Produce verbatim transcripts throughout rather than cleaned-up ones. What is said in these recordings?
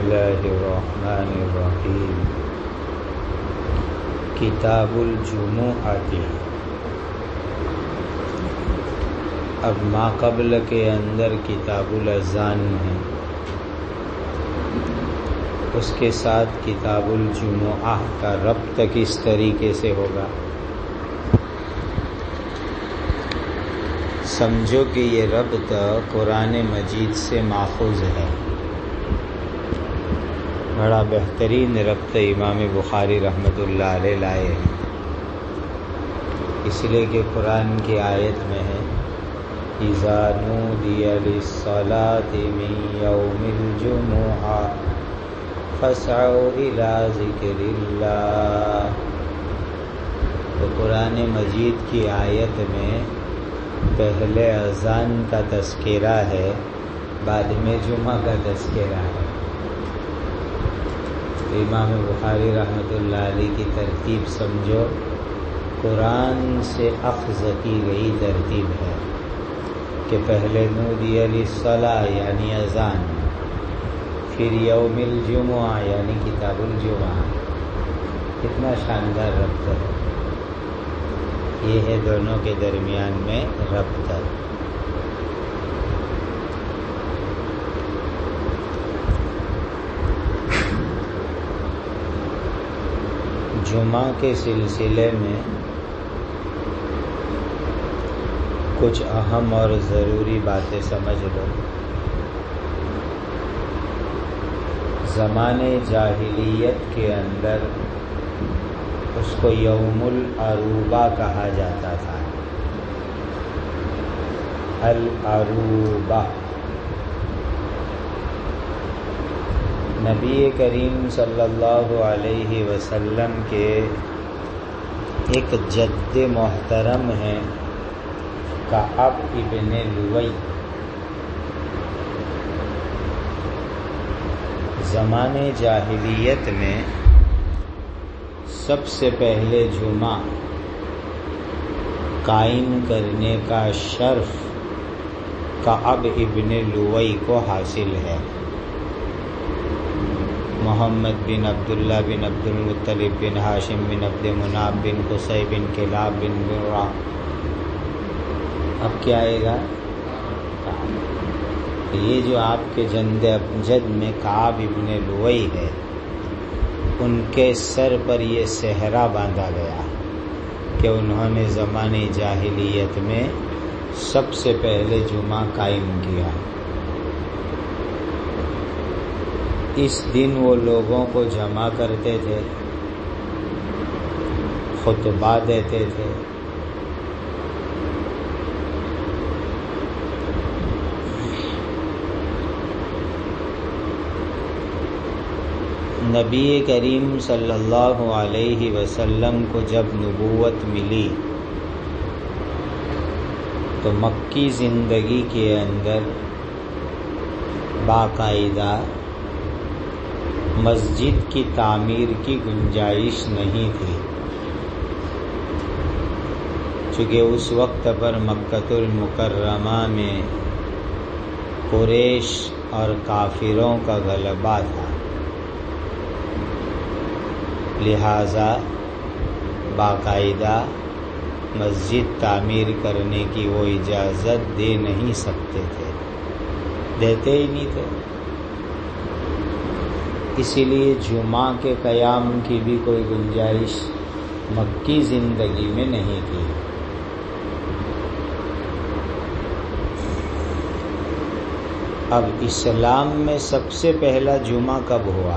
اللہ الرحمن الرحیم۔ کتاب الجمعہ کی اب ما قبل کے اندر کتاب الاذان ہے، اس کے ساتھ کتاب الجمعہ کا ربط کس طریقے سے ہوگا؟ سمجھو کہ یہ ربط قرآن مجید سے ماخوذ ہے، بڑا بہترین ربط امام بخاری رحمۃ اللہ علیہ لائے ہیں، اس لیے کہ قرآن کی آیت میں ہے اذا نودی للصلاة من یوم الجمعہ فاسعوا الی ذکر اللہ۔ تو قرآن مجید کی آیت میں پہلے اذان کا تذکرہ ہے، بعد میں جمعہ کا تذکرہ ہے۔ امام بخاری رحمۃ اللہ علیہ کی ترتیب سمجھو قرآن سے اخذ کی گئی ترتیب ہے کہ پہلے نودی للصلاۃ یعنی اذان، پھر یوم الجمعہ یعنی کتاب الجمعہ۔ کتنا شاندار ربط ہے، یہ ہے دونوں کے درمیان میں ربط۔ جمعہ کے سلسلے میں کچھ اہم اور ضروری باتیں سمجھ لو۔ زمانے جاہلیت کے اندر اس کو یوم العروبہ کہا جاتا تھا، العروبہ۔ نبی کریم صلی اللہ علیہ وسلم کے ایک جد محترم ہیں کعب ابن لؤی، زمانے جاہلیت میں سب سے پہلے جمعہ قائم کرنے کا شرف کعب ابن لؤی کو حاصل ہے۔ محمد بن عبداللہ بن عبد المطلب بن ہاشم بن عبد مناف بن قصی بن کلاب بن مرہ، اب کیا آئے گا؟ یہ جو آپ کے جد جد میں کعب ابن لؤی ہے، ان کے سر پر یہ صحرا باندھا گیا کہ انہوں نے زمانے جاہلیت میں سب سے پہلے جمعہ قائم کیا۔ اس دن وہ لوگوں کو جمع کرتے تھے، خطبہ دیتے تھے، نبی کریم صلی اللہ علیہ وسلم کو جب نبوت ملی تو مکی زندگی کے اندر باقاعدہ مسجد کی تعمیر کی گنجائش نہیں تھی، چونکہ اس وقت پر مکۃ المکرمہ میں قریش اور کافروں کا غلبہ تھا، لہذا باقاعدہ مسجد تعمیر کرنے کی وہ اجازت دے نہیں سکتے تھے، دیتے ہی نہیں تھے۔ اسی لیے جمعہ کے قیام کی بھی کوئی گنجائش مکی زندگی میں نہیں تھی۔ اب اسلام میں سب سے پہلا جمعہ کب ہوا؟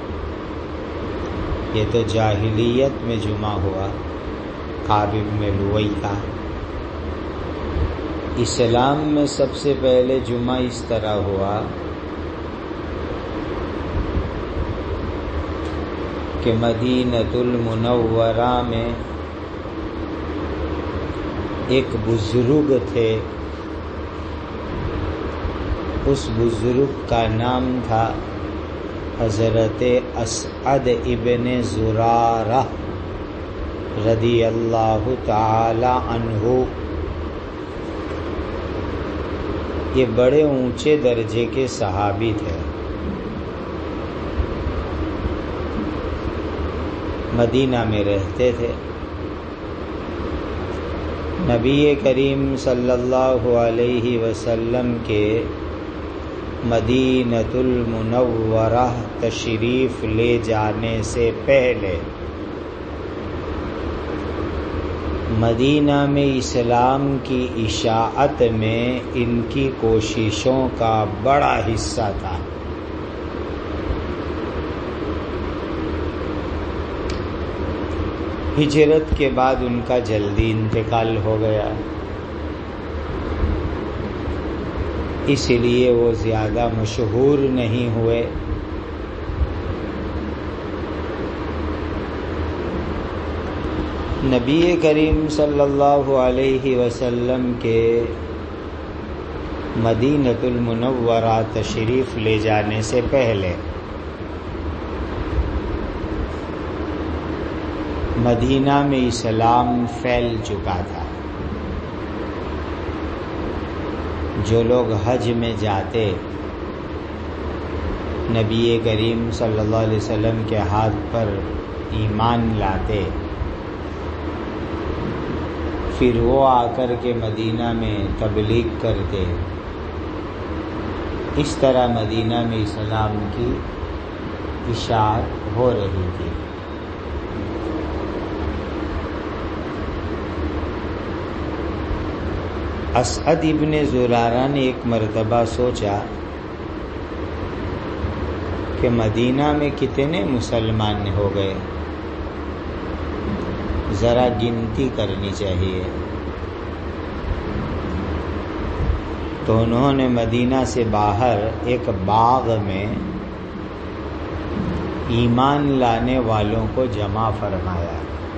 یہ تو جاہلیت میں جمعہ ہوا کعب بن لؤی کا۔ اسلام میں سب سے پہلے جمعہ اس طرح ہوا کہ مدینۃ المنورہ میں ایک بزرگ تھے، اس بزرگ کا نام تھا حضرت اسعد ابن زرارہ رضی اللہ تعالی عنہ۔ یہ بڑے اونچے درجے کے صحابی تھے، مدینہ میں رہتے تھے۔ نبی کریم صلی اللہ علیہ وسلم کے مدینۃ المنورہ تشریف لے جانے سے پہلے مدینہ میں اسلام کی اشاعت میں ان کی کوششوں کا بڑا حصہ تھا۔ ہجرت کے بعد ان کا جلدی انتقال ہو گیا، اس لیے وہ زیادہ مشہور نہیں ہوئے۔ نبی کریم صلی اللہ علیہ وسلم کے مدینۃ المنورہ تشریف لے جانے سے پہلے مدینہ میں اسلام پھیل چکا تھا۔ جو لوگ حج میں جاتے نبی کریم صلی اللہ علیہ وسلم کے ہاتھ پر ایمان لاتے، پھر وہ آ کر کے مدینہ میں تبلیغ کرتے، اس طرح مدینہ میں اسلام کی اشاعت ہو رہی تھی۔ اسعد ابن زرارہ نے ایک مرتبہ سوچا کہ مدینہ میں کتنے مسلمان ہو گئے، ذرا گنتی کرنی چاہیے۔ تو انہوں نے مدینہ سے باہر ایک باغ میں ایمان لانے والوں کو جمع فرمایا۔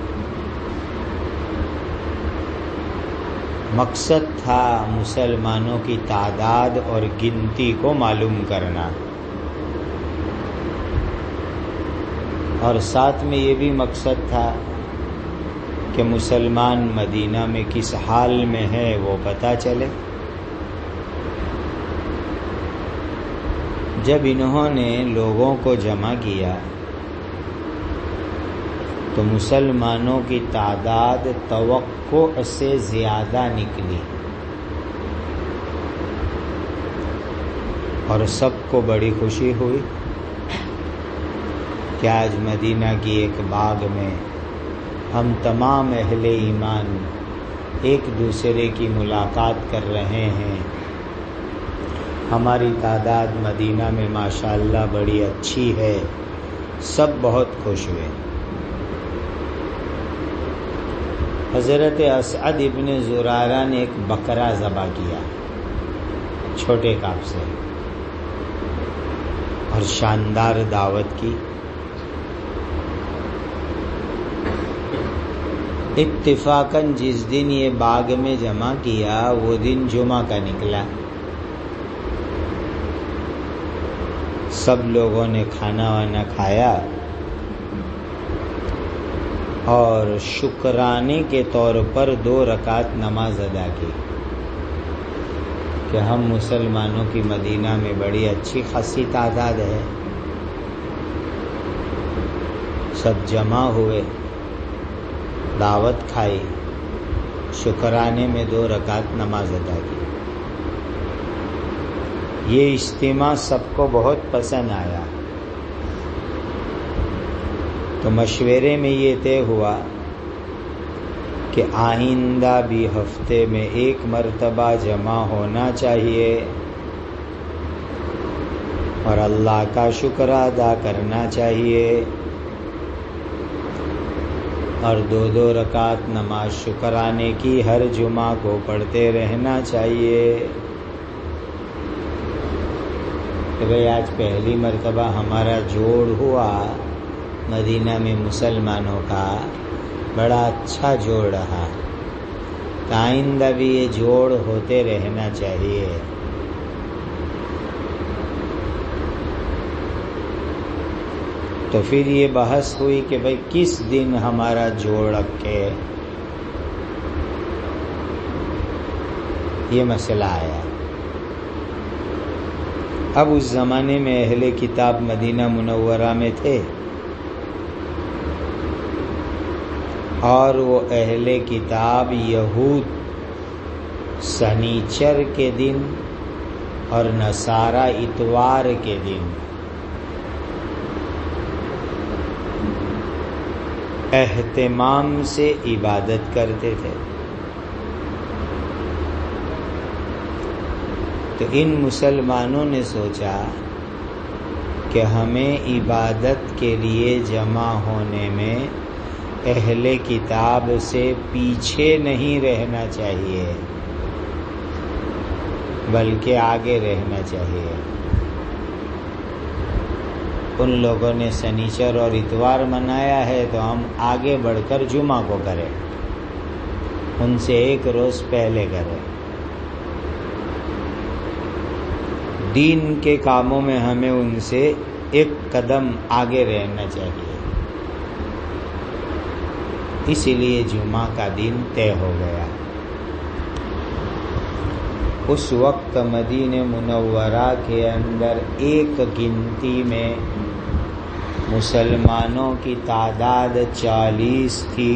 مقصد تھا مسلمانوں کی تعداد اور گنتی کو معلوم کرنا، اور ساتھ میں یہ بھی مقصد تھا کہ مسلمان مدینہ میں کس حال میں ہے وہ پتہ چلے۔ جب انہوں نے لوگوں کو جمع کیا تو مسلمانوں کی تعداد توقع سے زیادہ نکلی، اور سب کو بڑی خوشی ہوئی کہ آج مدینہ کی ایک باغ میں ہم تمام اہل ایمان ایک دوسرے کی ملاقات کر رہے ہیں۔ ہماری تعداد مدینہ میں ماشاءاللہ بڑی اچھی ہے، سب بہت خوش ہوئے۔ حضرت اسعد ابن زرارہ نے ایک بکرا ذبح کیا چھوٹے کاپ سے، اور شاندار دعوت کی۔ اتفاقاً جس دن یہ باغ میں جمع کیا وہ دن جمعہ کا نکلا۔ سب لوگوں نے کھانا وانا کھایا اور شکرانے کے طور پر دو رکعت نماز ادا کی کہ ہم مسلمانوں کی مدینہ میں بڑی اچھی خاصی تعداد ہے۔ سب جمع ہوئے، دعوت کھائی، شکرانے میں دو رکعت نماز ادا کی۔ یہ اجتماع سب کو بہت پسند آیا، تو مشورے میں یہ طے ہوا کہ آئندہ بھی ہفتے میں ایک مرتبہ جمع ہونا چاہیے اور اللہ کا شکر ادا کرنا چاہیے، اور دو دو رکعت نماز شکرانے کی ہر جمعہ کو پڑھتے رہنا چاہیے۔ کہ بھئی آج پہلی مرتبہ ہمارا جوڑ ہوا مدینہ میں مسلمانوں کا، بڑا اچھا جوڑ رہا، آئندہ بھی یہ جوڑ ہوتے رہنا چاہیے۔ تو پھر یہ بحث ہوئی کہ بھئی کس دن ہمارا جوڑ رکھے، یہ مسئلہ آیا۔ اب اس زمانے میں اہل کتاب مدینہ منورہ میں تھے، اور وہ اہل کتاب یہود سنیچر کے دن اور نصارہ اتوار کے دن اہتمام سے عبادت کرتے تھے. تو ان مسلمانوں نے سوچا کہ ہمیں عبادت کے لیے جمع ہونے میں اہل کتاب سے پیچھے نہیں رہنا چاہیے بلکہ آگے رہنا چاہیے. ان لوگوں نے سنیچر اور اتوار منایا ہے تو ہم آگے بڑھ کر جمعہ کو کریں، ان سے ایک روز پہلے کریں. دین کے کاموں میں ہمیں ان سے ایک قدم آگے رہنا چاہیے. اسی لیے جمعہ کا دن طے ہو گیا. اس وقت مدینہ منورہ کے اندر ایک گنتی میں مسلمانوں کی تعداد چالیس تھی.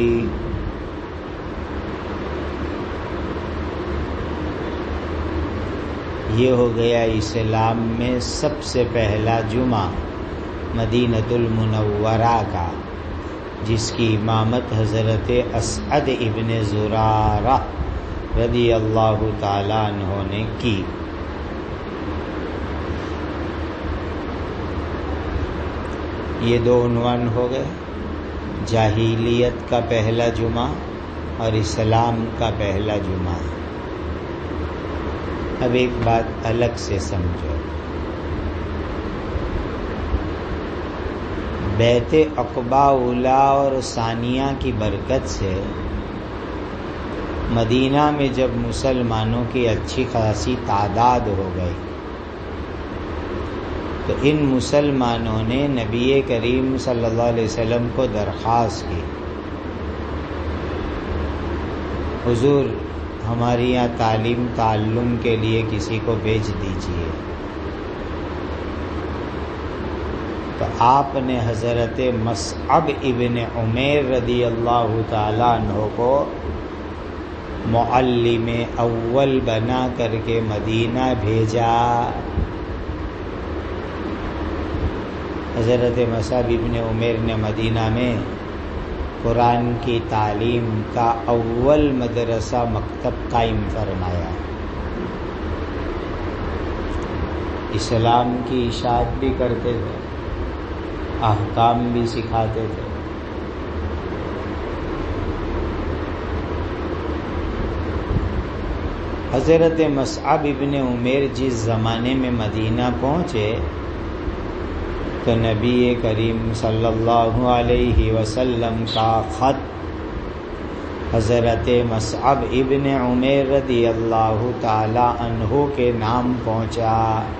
یہ ہو گیا اسلام میں سب سے پہلا جمعہ مدینہ المنورہ کا، جس کی امامت حضرت اسعد ابن زرارہ رضی اللہ تعالیٰ عنہ نے کی. یہ دو عنوان ہو گئے، جاہلیت کا پہلا جمعہ اور اسلام کا پہلا جمعہ. اب ایک بات الگ سے سمجھو، بیعت عقبہ اولیٰ اور ثانیہ کی برکت سے مدینہ میں جب مسلمانوں کی اچھی خاصی تعداد ہو گئی تو ان مسلمانوں نے نبی کریم صلی اللہ علیہ وسلم کو درخواست کی، حضور ہماری یہاں تعلیم تعلم کے لیے کسی کو بھیج دیجیے. تو آپ نے حضرت مصعب ابن عمیر رضی اللہ تعالیٰ عنہ کو معلم اول بنا کر کے مدینہ بھیجا. حضرت مصعب ابن عمیر نے مدینہ میں قرآن کی تعلیم کا اول مدرسہ مکتب قائم فرمایا. اسلام کی اشاعت بھی کرتے تھے، احکام بھی سکھاتے تھے. حضرت مصعب ابن عمیر جس زمانے میں مدینہ پہنچے تو نبی کریم صلی اللہ علیہ وسلم کا خط حضرت مصعب ابن عمیر رضی اللہ تعالی عنہ کے نام پہنچا.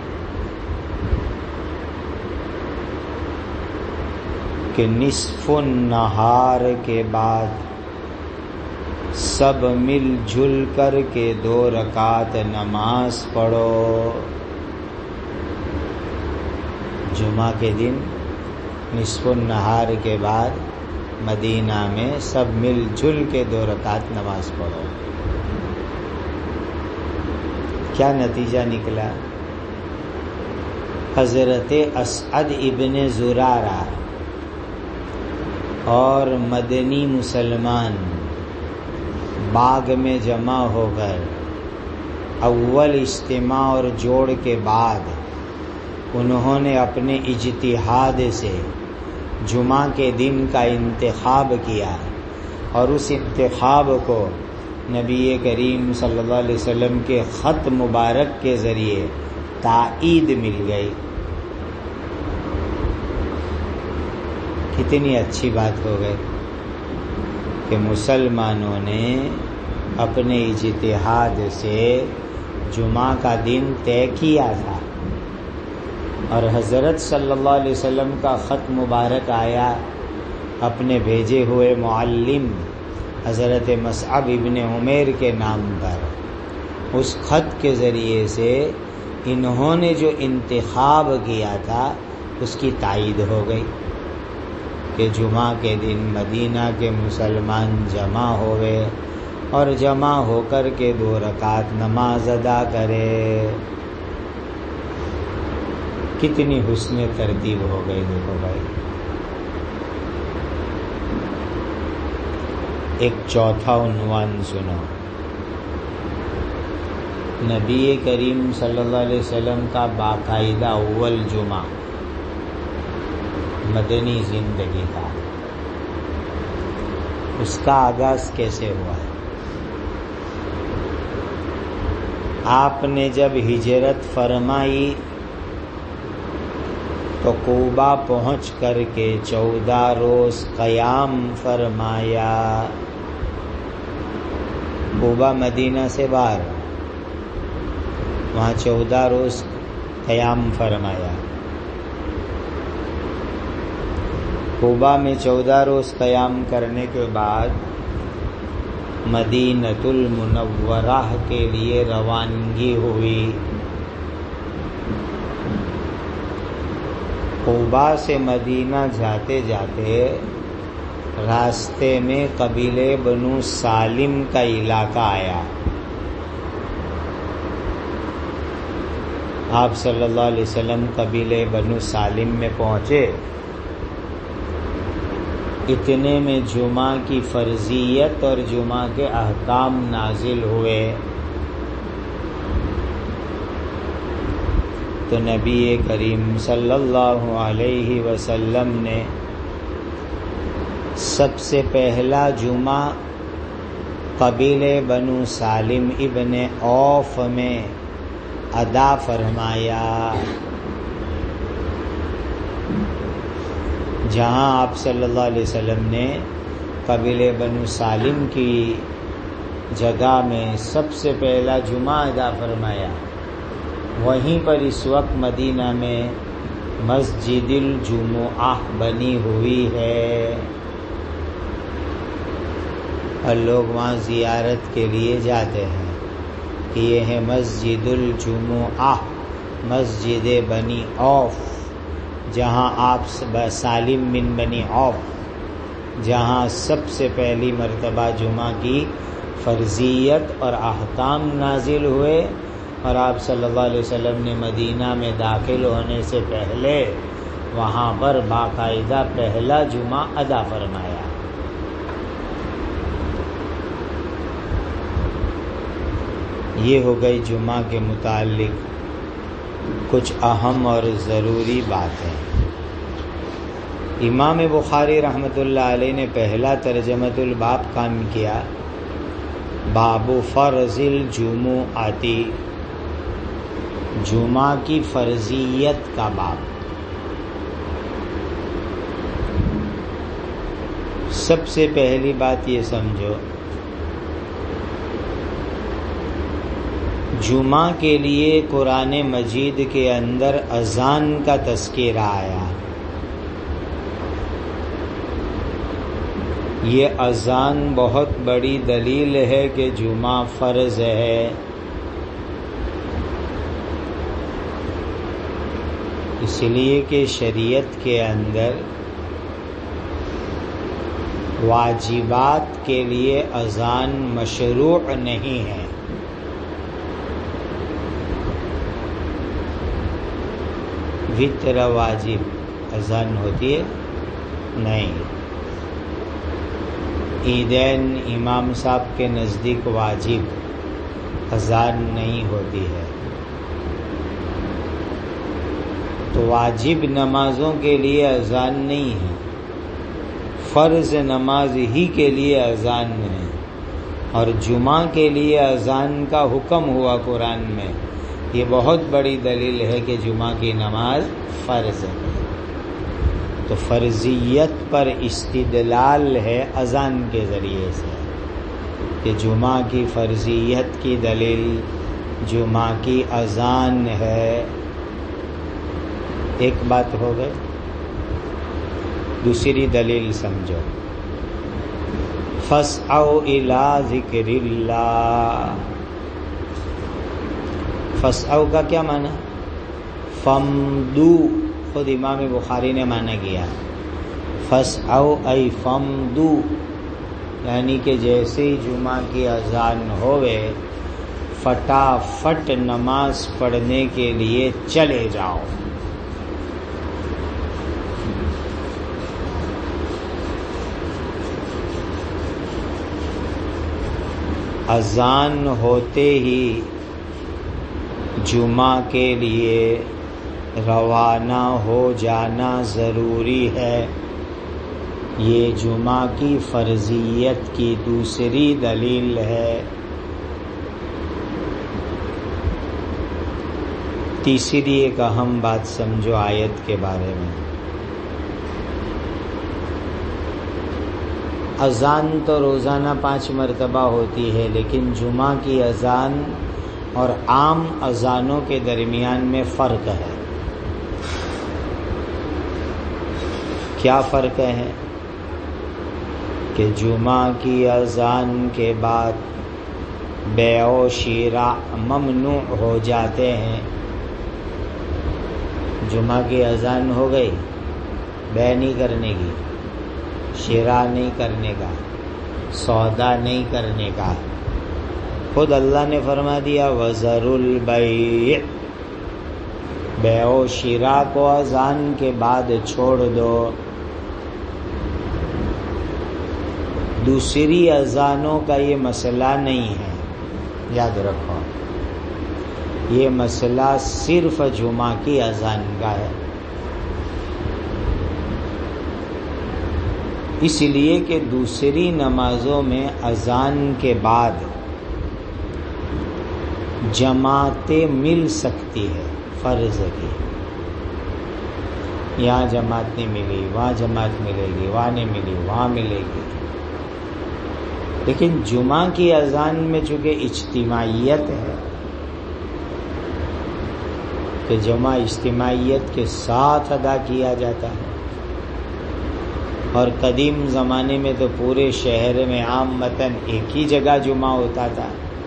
کہ نصف النہار کے بعد سب مل جل کر کے دو رکعت نماز پڑھو. جمعہ کے دن نصف النہار کے بعد مدینہ میں سب مل جل کے دو رکعت نماز پڑھو. کیا نتیجہ نکلا؟ حضرت اسعد ابن زرارہ اور مدنی مسلمان باغ میں جمع ہو کر اول اجتماع اور جوڑ کے بعد انہوں نے اپنے اجتہاد سے جمعہ کے دن کا انتخاب کیا اور اس انتخاب کو نبی کریم صلی اللہ علیہ وسلم کے خط مبارک کے ذریعے تائید مل گئی. کتنی اچھی بات ہو گئی کہ مسلمانوں نے اپنے اجتہاد سے جمعہ کا دن طے کیا تھا اور حضرت صلی اللہ علیہ وسلم کا خط مبارک آیا اپنے بھیجے ہوئے معلم حضرت مصعب ابن عمیر کے نام پر. اس خط کے ذریعے سے انہوں نے جو انتخاب کیا تھا اس کی تائید ہو گئی. کہ جمعہ کے دن مدینہ کے مسلمان جمع ہوئے اور جمع ہو کر کے دو رکعت نماز ادا کرے. کتنی حسن ترتیب ہو گئی دیکھو بھائی. ایک چوتھا عنوان سنو. نبی کریم صلی اللہ علیہ وسلم کا باقاعدہ اول جمعہ مدنی زندگی کا، اس کا آغاز کیسے ہوا ہے؟ آپ نے جب ہجرت فرمائی تو قوبا پہنچ کر کے چودہ روز قیام فرمایا. قوبا مدینہ سے باہر، وہاں چودہ روز قیام فرمایا. قوبا میں چودہ روز قیام کرنے کے بعد مدینۃ المنورہ کے لیے روانگی ہوئی. قوبا سے مدینہ جاتے جاتے راستے میں قبیلے بنو سالم کا علاقہ آیا. آپ صلی اللہ علیہ وسلم قبیلے بنو سالم میں پہنچے. اتنے میں جمعہ کی فرضیت اور جمعہ کے احکام نازل ہوئے. تو نبی کریم صلی اللہ علیہ وسلم نے سب سے پہلا جمعہ قبیلے بنو سالم ابن اوف میں ادا فرمایا، جہاں آپ صلی اللہ علیہ وسلم نے قبیلے بنو سالم کی جگہ میں سب سے پہلا جمعہ ادا فرمایا. وہیں پر اس وقت مدینہ میں مسجد الجمعہ بنی ہوئی ہے اور لوگ وہاں زیارت کے لیے جاتے ہیں. یہ ہے مسجد الجمعہ، مسجد بنی اوف، جہاں آپ سالم بن بنی اوف، جہاں سب سے پہلی مرتبہ جمعہ کی فرضیت اور احکام نازل ہوئے. اور آپ صلی اللہ علیہ وسلم نے مدینہ میں داخل ہونے سے پہلے وہاں پر باقاعدہ پہلا جمعہ ادا فرمایا. یہ ہو گئی جمعہ کے متعلق کچھ اہم اور ضروری باتیں. امام بخاری رحمۃ اللہ علیہ نے پہلا ترجمۃ الباب کام کیا، باب فرض الجمعاتی، جمعہ کی فرضیت کا باب. سب سے پہلی بات یہ سمجھو، جمعہ کے لیے قرآن مجید کے اندر اذان کا تذکرہ آیا. یہ اذان بہت بڑی دلیل ہے کہ جمعہ فرض ہے. اس لیے کہ شریعت کے اندر واجبات کے لیے اذان مشروع نہیں ہے. وطر واجب اذان ہوتی ہے نہیں. عیدین امام صاحب کے نزدیک واجب اذان نہیں ہوتی ہے. تو واجب نمازوں کے لیے اذان نہیں ہے، فرض نماز ہی کے لیے اذان ہے. اور جمعہ کے لیے اذان کا حکم ہوا قرآن میں. یہ بہت بڑی دلیل ہے کہ جمعہ کی نماز فرض ہے. تو فرضیت پر استدلال ہے اذان کے ذریعے سے کہ جمعہ کی فرضیت کی دلیل جمعہ کی اذان ہے. ایک بات ہو گئی. دوسری دلیل سمجھو، فَاسْعَوْا إِلَىٰ ذِكْرِ اللَّهِ. فَاسْعَوْا کا کیا معنی؟ فَامْدُوا. خود امام بخاری نے معنی کیا فَاسْعَوْا ای فَامْضُوا، یعنی کہ جیسے ہی جمعہ کی اذان ہوئے فٹافٹ نماز پڑھنے کے لیے چلے جاؤ۔ اذان ہوتے ہی جمعہ کے لیے روانہ ہو جانا ضروری ہے۔ یہ جمعہ کی فرضیت کی دوسری دلیل ہے۔ تیسری ایک اہم بات سمجھو آیت کے بارے میں۔ اذان تو روزانہ پانچ مرتبہ ہوتی ہے، لیکن جمعہ کی اذان اور عام اذانوں کے درمیان میں فرق ہے۔ کیا فرق ہے؟ کہ جمعہ کی اذان کے بعد بیع و شراء ممنوع ہو جاتے ہیں۔ جمعہ کی اذان ہو گئی، بیع نہیں کرنے کی، شراء نہیں کرنے کا، سودا نہیں کرنے کا۔ خود اللہ نے فرما دیا وَذَرُوا الْبَيْعَ، بیع و شراء کو اذان کے بعد چھوڑ دو۔ دوسری اذانوں کا یہ مسئلہ نہیں ہے، یاد رکھو، یہ مسئلہ صرف جمعہ کی اذان کا ہے۔ اس لیے کہ دوسری نمازوں میں اذان کے بعد جماعتیں مل سکتی ہے فرض کی، یہاں جماعت نہیں ملی، وہاں جماعت ملے گی، وہاں نہیں ملی، وہاں ملے گی۔ لیکن جمعہ کی اذان میں چونکہ اجتماعیت ہے کہ جمعہ اجتماعیت کے ساتھ ادا کیا جاتا ہے، اور قدیم زمانے میں تو پورے شہر میں عامتاً ایک ہی جگہ جمعہ ہوتا تھا۔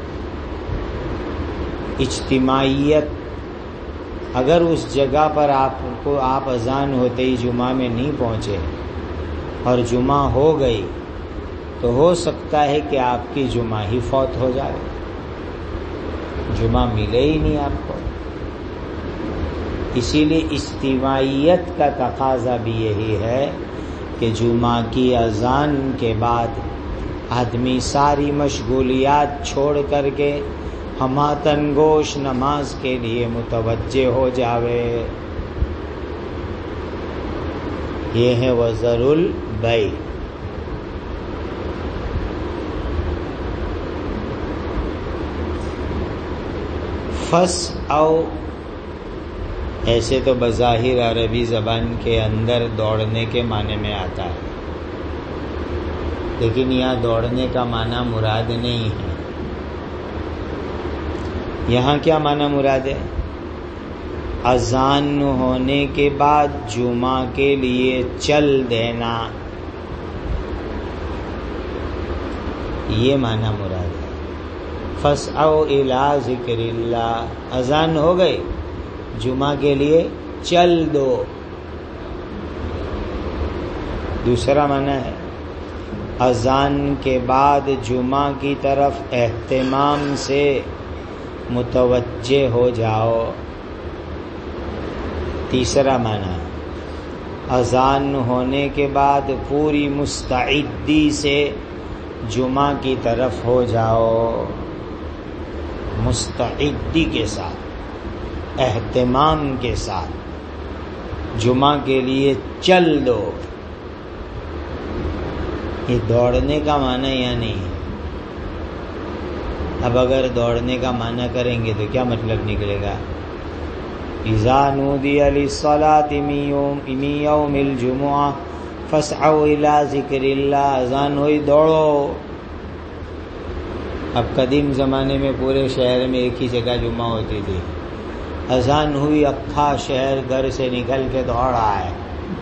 اجتماعیت، اگر اس جگہ پر آپ کو آپ اذان ہوتے ہی جمعہ میں نہیں پہنچے اور جمعہ ہو گئی تو ہو سکتا ہے کہ آپ کی جمعہ ہی فوت ہو جائے، جمعہ ملے ہی نہیں آپ کو۔ اسی لیے اجتماعیت کا تقاضا بھی یہی ہے کہ جمعہ کی اذان کے بعد آدمی ساری مشغولیات چھوڑ کر کے ہماتن گوش نماز کے لیے متوجہ ہو جاوے۔ یہ ہے وَذَرُوا الْبَيْعَ۔ فَاسْعَوْا، ایسے تو بظاہر عربی زبان کے اندر دوڑنے کے معنی میں آتا ہے، لیکن یہاں دوڑنے کا معنی مراد نہیں ہے۔ یہاں کیا معنی مراد ہے؟ اذان ہونے کے بعد جمعہ کے لیے چل دینا، یہ معنی مراد ہے۔ فَاسْعَوْا إِلَىٰ ذِكْرِ اللَّهِ، اذان ہو گئی، جمعہ کے لیے چل دو۔ دوسرا معنی ہے اذان کے بعد جمعہ کی طرف اہتمام سے متوجہ ہو جاؤ۔ تیسرا معنی اذان ہونے کے بعد پوری مستعدی سے جمعہ کی طرف ہو جاؤ، مستعدی کے ساتھ، اہتمام کے ساتھ جمعہ کے لیے چل دو۔ یہ دوڑنے کا معنی یا نہیں ہے؟ اب اگر دوڑنے کا معنی کریں گے تو کیا مطلب نکلے گا؟ اذا نودی للصلاة من یوم الجمعہ فاسعوا الى ذکر اللہ، اذان ہوئی دوڑو۔ اب قدیم زمانے میں پورے شہر میں ایک ہی جگہ جمعہ ہوتی تھی، اذان ہوئی اکھا شہر گھر سے نکل کے دوڑ رہا ہے۔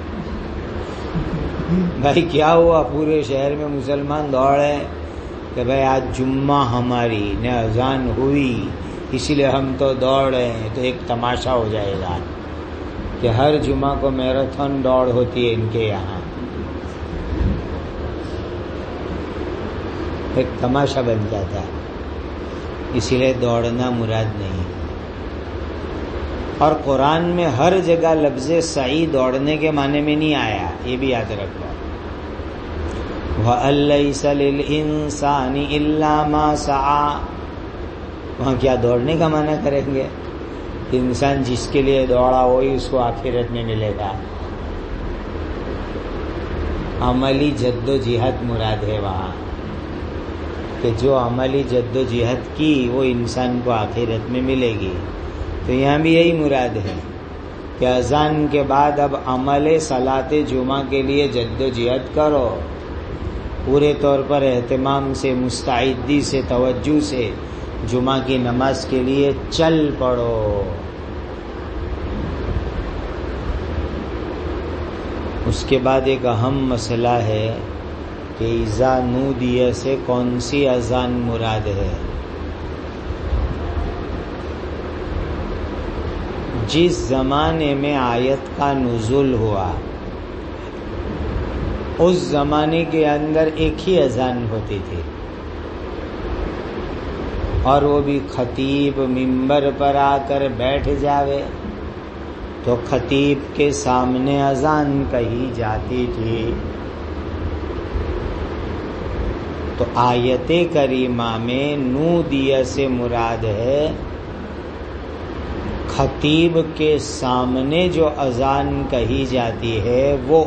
بھائی کیا ہوا؟ پورے شہر میں مسلمان دوڑے کہ بھائی آج جمعہ ہماری نے اذان ہوئی اسی لیے ہم تو دوڑ رہے ہیں۔ تو ایک تماشا ہو جائے گا کہ ہر جمعہ کو میراتھن دوڑ ہوتی ہے ان کے یہاں، ایک تماشا بن جاتا ہے. اسی لیے دوڑنا مراد نہیں ہے. اور قرآن میں ہر جگہ لفظ سعی دوڑنے کے معنی میں نہیں آیا، یہ بھی یاد رکھو. وَأَن لَّيْسَ لِلْإِنسَانِ إِلَّا مَا سَعَىٰ، وہاں کیا دوڑنے کا معنی کریں گے؟ انسان جس کے لیے دوڑا وہی اس کو آخرت میں ملے گا. عملی جد و جہد مراد ہے وہاں، کہ جو عملی جد و جہد کی وہ انسان کو آخرت میں ملے گی. تو یہاں بھی یہی مراد ہے کہ اذان کے بعد اب عمل صلاۃ جمعہ کے لیے جد و جہد کرو، پورے طور پر اہتمام سے، مستعدی سے، توجہ سے جمعہ کی نماز کے لیے چل پڑو. اس کے بعد ایک اہم مسئلہ ہے کہ اذا نودی سے کون سی اذان مراد ہے. جس زمانے میں آیت کا نزول ہوا اس زمانے کے اندر ایک ہی اذان ہوتی تھی، اور وہ بھی خطیب منبر پر آ کر بیٹھ جاوے تو خطیب کے سامنے اذان کہی جاتی تھی. تو آیت کریمہ میں نودیہ سے مراد ہے خطیب کے سامنے جو اذان کہی جاتی ہے وہ.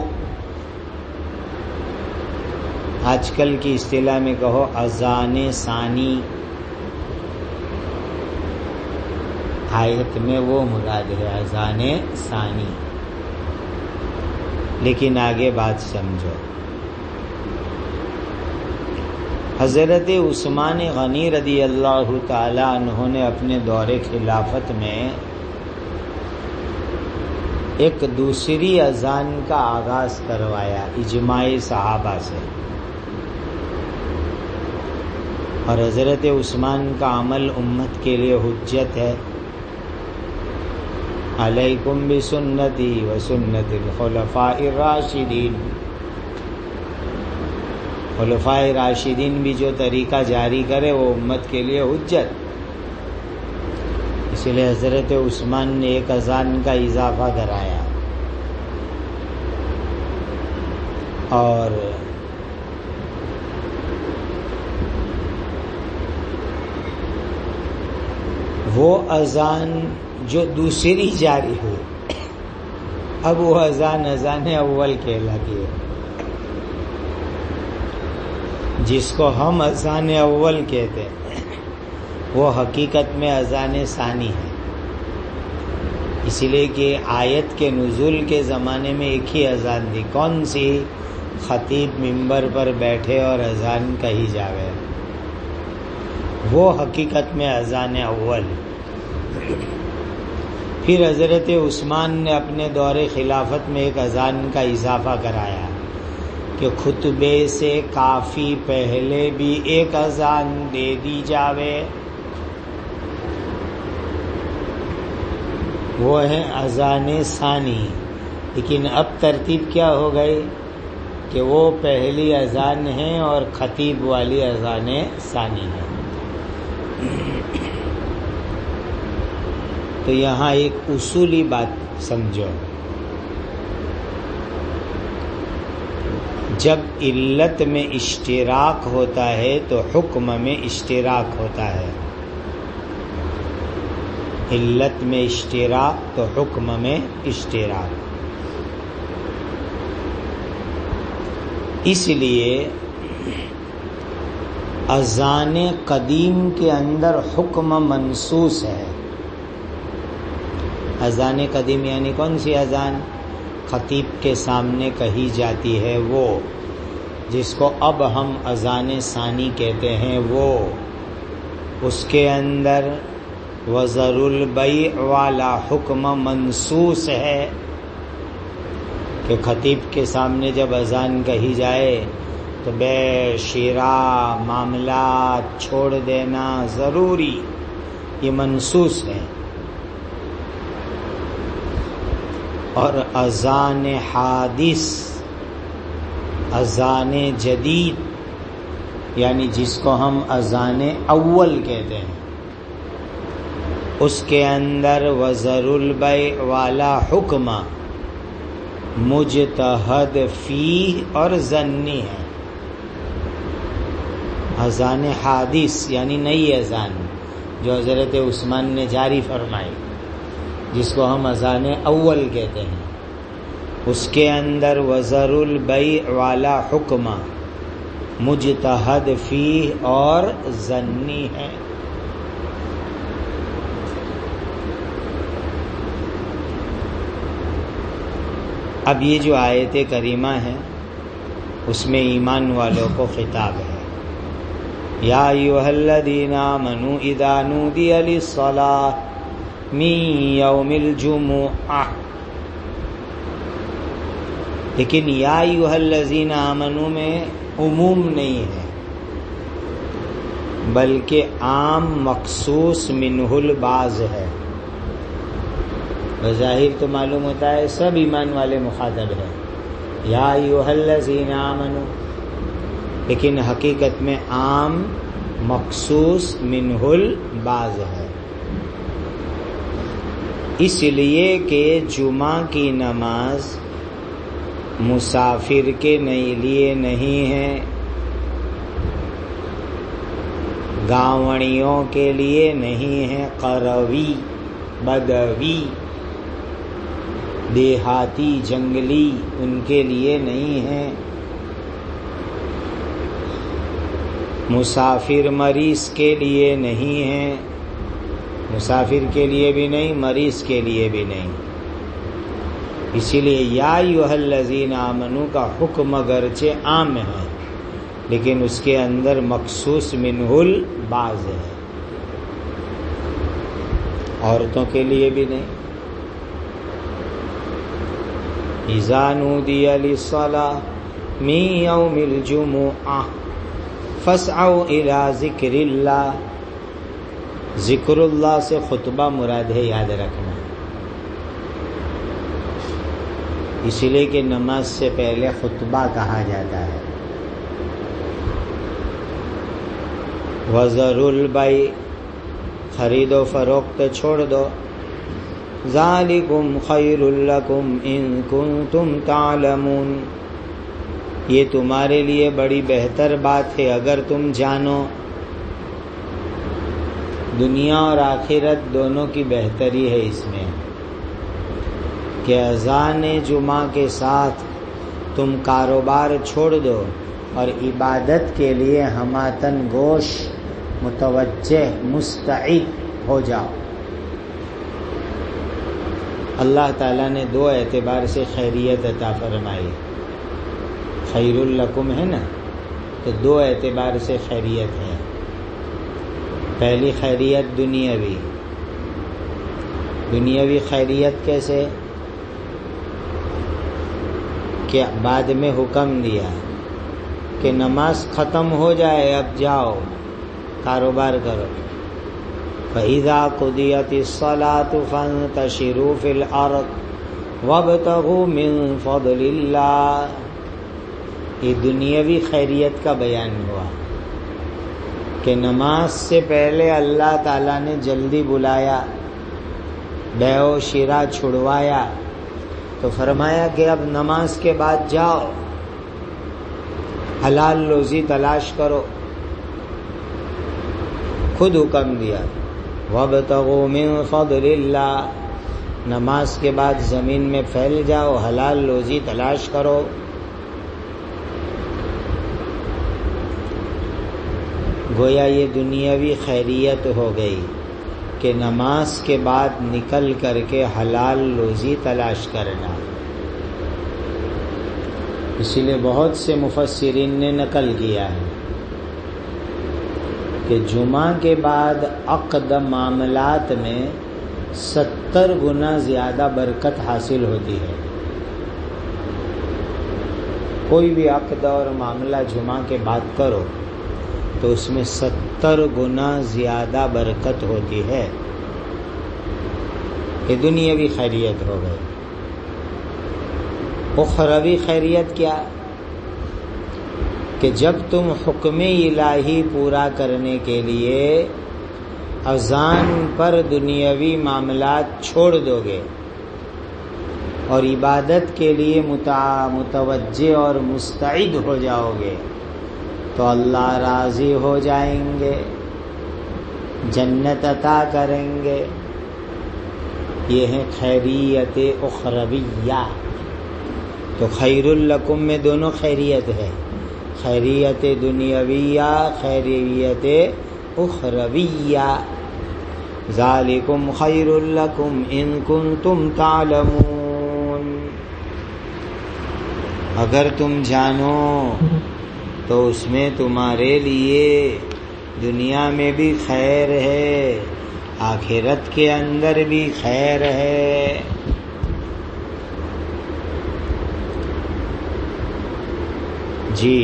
آج کل کی اصطلاح میں کہو اذان ثانی، آیت میں وہ مراد ہے اذان ثانی. لیکن آگے بات سمجھو. حضرت عثمان غنی رضی اللہ تعالی عنہ نے اپنے دور خلافت میں ایک دوسری اذان کا آغاز کروایا اجماع صحابہ سے. اور حضرت عثمان کا عمل امت کے لیے حجت ہے. علیکم بسنتی وسنت الخلفاء الراشدین. خلفاء راشدین بھی جو طریقہ جاری کرے وہ امت کے لیے حجت. اس لیے حضرت عثمان نے ایک اذان کا اضافہ کرایا. اور وہ اذان جو دوسری جاری ہوئی اب وہ اذان اذان اول کہلاتی ہے. جس کو ہم اذان اول کہتے ہیں وہ حقیقت میں اذان ثانی ہے. اسی لیے کہ آیت کے نزول کے زمانے میں ایک ہی اذان تھی. کون سی؟ خطیب منبر پر بیٹھے اور اذان کہی جاوے، وہ حقیقت میں اذان اول. پھر حضرت عثمان نے اپنے دور خلافت میں ایک اذان کا اضافہ کرایا کہ خطبے سے کافی پہلے بھی ایک اذان دے دی جاوے، وہ ہے اذان ثانی. لیکن اب ترتیب کیا ہو گئی کہ وہ پہلی اذان ہے اور خطیب والی اذان ثانی ہے. تو یہاں ایک اصولی بات سمجھو. جب علت میں اشتراک ہوتا ہے تو حکم میں اشتراک ہوتا ہے. علت میں اشتراک تو حکم میں اشتراک. اس لیے اذان قدیم کے اندر حکم منصوص ہے. اذان قدیم یعنی کون سی اذان؟ خطیب کے سامنے کہی جاتی ہے وہ، جس کو اب ہم اذان ثانی کہتے ہیں. وہ اس کے اندر وزر البیع والا حکم منصوص ہے کہ خطیب کے سامنے جب اذان کہی جائے تو بے شراء معاملات چھوڑ دینا ضروری، یہ منصوص ہے. اور اذان حادث، اذان جدید، یعنی جس کو ہم اذان اول کہتے ہیں، اس کے اندر وزر البیع والا حکم مجتہد فی اور ظنی ہے۔ اذان حادث یعنی نئی اذان جو حضرت عثمان نے جاری فرمائی، جس کو ہم اذان اول کہتے ہیں، اس کے اندر وزر البیع والا حکم مجتہد فی اور ظنی ہے۔ اب یہ جو آیت کریمہ ہے اس میں ایمان والوں کو خطاب ہے، یا ایھا الذین آمنوا اذا نودی للصلاۃ من یوم الجمعہ، لیکن یا ایھا الذین آمنوا میں عموم نہیں ہے بلکہ عام مخصوص منہ البعض ہے۔ بظاہر تو معلوم ہوتا ہے سب ایمان والے مخاطب ہیں، یا ایھا الذین آمنوا، لیکن حقیقت میں عام مخصوص منہ البعض ہے، اس لیے کہ جمعہ کی نماز مسافر کے لیے نہیں ہے، گاونڑیوں کے لیے نہیں ہے، قروی، بدوی، دیہاتی، جنگلی، ان کے لیے نہیں ہے، مسافر مریض کے لیے نہیں ہے، مسافر کے لیے بھی نہیں، مریض کے لیے بھی نہیں۔ اسی لیے یا ایھا الذین آمنوا کا حکم اگرچہ عام ہے لیکن اس کے اندر مخصوص منہ البعض ہے، عورتوں کے لیے بھی نہیں۔ اذا نودی للصلاۃ من یوم الجمعہ فاسعوا الی ذکر اللہ، ذکر اللہ سے خطبہ مراد ہے، یاد رکھنا، اسی لیے کہ نماز سے پہلے خطبہ کہا جاتا ہے۔ وذر البیع، خرید و فروخت چھوڑ دو، ذالکم خیر لکم ان کنتم تعلمون، یہ تمہارے لیے بڑی بہتر بات ہے اگر تم جانو۔ دنیا اور آخرت دونوں کی بہتری ہے اس میں کہ اذان جمعہ کے ساتھ تم کاروبار چھوڑ دو اور عبادت کے لیے ہماتن گوش، متوجہ، مستعد ہو جاؤ۔ اللہ تعالیٰ نے دو اعتبار سے خیریت عطا فرمائی، خیر لکم ہے نا، تو دو اعتبار سے خیریت ہے۔ پہلی خیریت دنیاوی، دنیاوی خیریت کیسے کہ بعد میں حکم دیا کہ نماز ختم ہو جائے اب جاؤ کاروبار کرو، فَإِذَا قُضِيَتِ الصَّلَاةُ فَانتَشِرُوا فِي الْأَرْضِ وَابْتَغُوا مِن فَضْلِ اللَّهِ۔ یہ دنیاوی خیریت کا بیان ہوا کہ نماز سے پہلے اللہ تعالیٰ نے جلدی بلایا، بیع و شراء چھڑوایا، تو فرمایا کہ اب نماز کے بعد جاؤ حلال روزی تلاش کرو، خود حکم دیا وَابْتَغُوا مِن فَضْلِ اللَّهِ، نماز کے بعد زمین میں پھیل جاؤ، حلال روزی تلاش کرو۔ گویا یہ دنیاوی خیریت ہو گئی کہ نماز کے بعد نکل کر کے حلال روزی تلاش کرنا۔ اسی لیے بہت سے مفسرین نے نقل کیا ہے کہ جمعہ کے بعد عقد معاملات میں ستر گنا زیادہ برکت حاصل ہوتی ہے۔ کوئی بھی عقد اور معاملہ جمعہ کے بعد کرو تو اس میں ستر گنا زیادہ برکت ہوتی ہے۔ یہ دنیاوی خیریت ہو گئی۔ اخروی خیریت کیا؟ کہ جب تم حکم الہی پورا کرنے کے لیے اذان پر دنیاوی معاملات چھوڑ دو گے اور عبادت کے لیے متوجہ اور مستعد ہو جاؤ گے تو اللہ راضی ہو جائیں گے، جنت عطا کریں گے۔ یہ ہے خیریت اخرویہ۔ تو خیر لکم میں دونوں خیریت ہے، خیریت دنیاویہ، خیریت اخرویہ۔ ذالکم خیر لکم ان کنتم تعلمون، اگر تم جانو تو اس میں تمہارے لیے دنیا میں بھی خیر ہے، آخرت کے اندر بھی خیر ہے۔ جی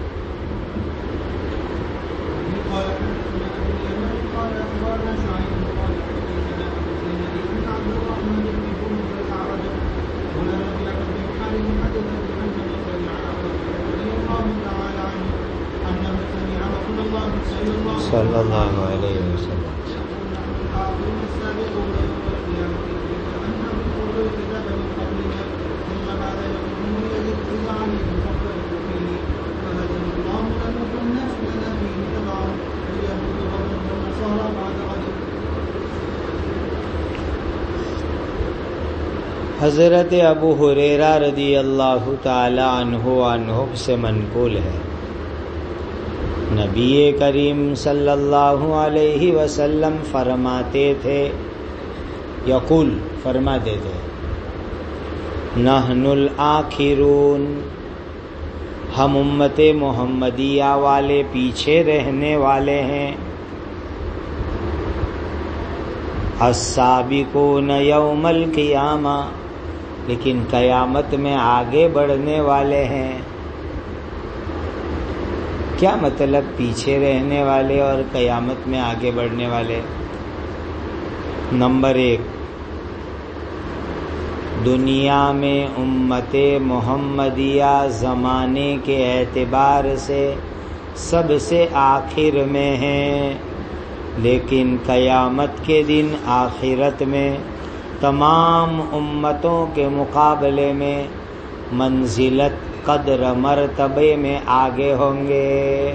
صلی اللہ علیہ وسلم۔ حضرت ابو ہریرہ رضی اللہ تعالی عنہ عنہ سے منقول ہے، نبی کریم صلی اللہ علیہ وسلم فرماتے تھے، یقول فرماتے تھے، نحن الآخرون، ہم امت محمدیہ والے پیچھے رہنے والے ہیں، السابقون یوم القیامہ، لیکن قیامت میں آگے بڑھنے والے ہیں۔ کیا مطلب پیچھے رہنے والے اور قیامت میں آگے بڑھنے والے؟ نمبر ایک، دنیا میں امت محمدیہ زمانے کے اعتبار سے سب سے آخر میں ہیں، لیکن قیامت کے دن آخرت میں تمام امتوں کے مقابلے میں منزلت، قدر، مرتبے میں آگے ہوں گے۔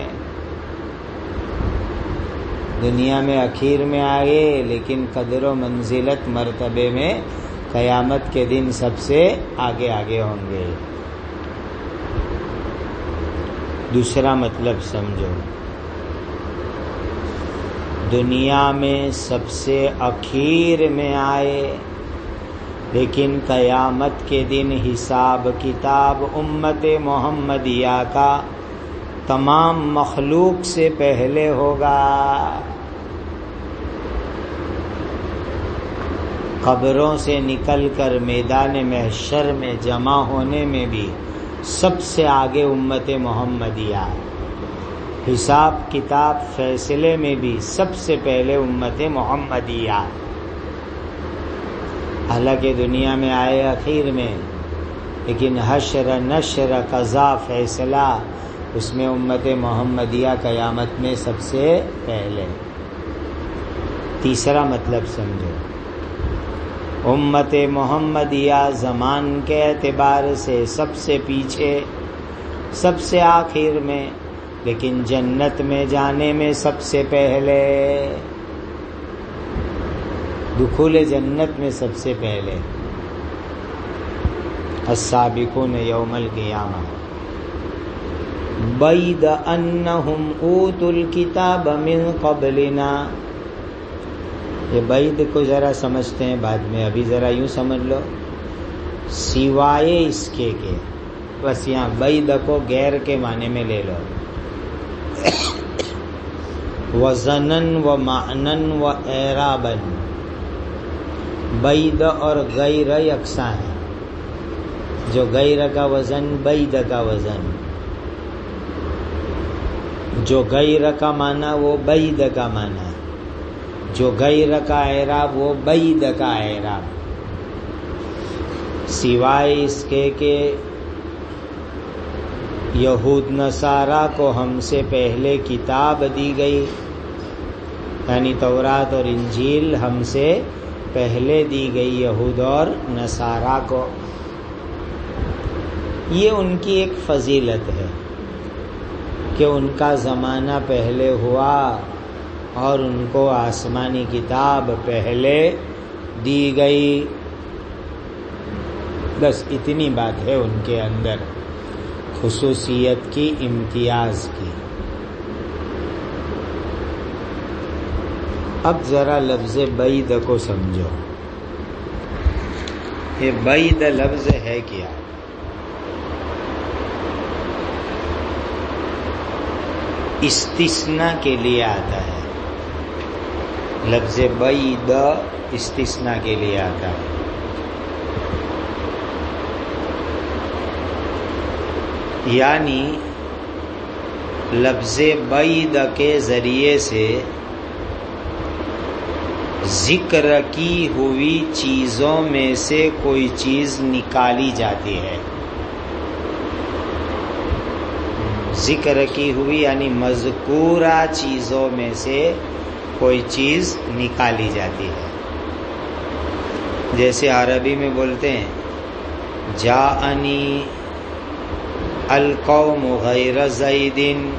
دنیا میں اخیر میں آگے، لیکن قدر و منزلت، مرتبے میں قیامت کے دن سب سے آگے آگے ہوں گے۔ دوسرا مطلب سمجھو، دنیا میں سب سے اخیر میں آئے، لیکن قیامت کے دن حساب کتاب امت محمدیہ کا تمام مخلوق سے پہلے ہوگا۔ قبروں سے نکل کر میدان محشر میں جمع ہونے میں بھی سب سے آگے امت محمدیہ، حساب کتاب فیصلے میں بھی سب سے پہلے امت محمدیہ۔ حالانکہ دنیا میں آئے اخیر میں، لیکن حشر، نشر، قضا، فیصلہ، اس میں امت محمدیہ قیامت میں سب سے پہلے۔ تیسرا مطلب سمجھو، امت محمدیہ زمان کے اعتبار سے سب سے پیچھے، سب سے آخر میں، لیکن جنت میں جانے میں سب سے پہلے، دخول جنت میں سب سے پہلے۔ السابقون یوم القیامہ بید انہم اوتوا الکتاب من قبلنا۔ یہ بید کو ذرا سمجھتے ہیں بعد میں، ابھی ذرا یوں سمجھ لو، سوائے اس کے کے، بس یہاں بید کو غیر کے معنی میں لے لو۔ وزنن و معنن و اعرابن، بید اور غیر یکساں ہیں، جو غیر کا وزن بید کا وزن، جو غیر کا معنی وہ بید کا معنی، جو غیر کا اعراب وہ بید کا اعراب، سوائے اس کے کہ یہود نصارہ کو ہم سے پہلے کتاب دی گئی، یعنی تورات اور انجیل ہم سے پہلے دی گئی یہود اور نصارہ کو. یہ ان کی ایک فضیلت ہے کہ ان کا زمانہ پہلے ہوا اور ان کو آسمانی کتاب پہلے دی گئی. بس اتنی بات ہے ان کے اندر خصوصیت کی، امتیاز کی. اب ذرا لفظ بعید کو سمجھو. یہ بعید لفظ ہے کیا؟ استثناء کے لیے آتا ہے. لفظ بعید استثناء کے لیے آتا ہے. یعنی لفظ بعید کے ذریعے سے ذکر کی ہوئی چیزوں میں سے کوئی چیز نکالی جاتی ہے. ذکر کی ہوئی یعنی مذکورہ چیزوں میں سے کوئی چیز نکالی جاتی ہے. جیسے عربی میں بولتے ہیں جاءنی القوم غیر زید،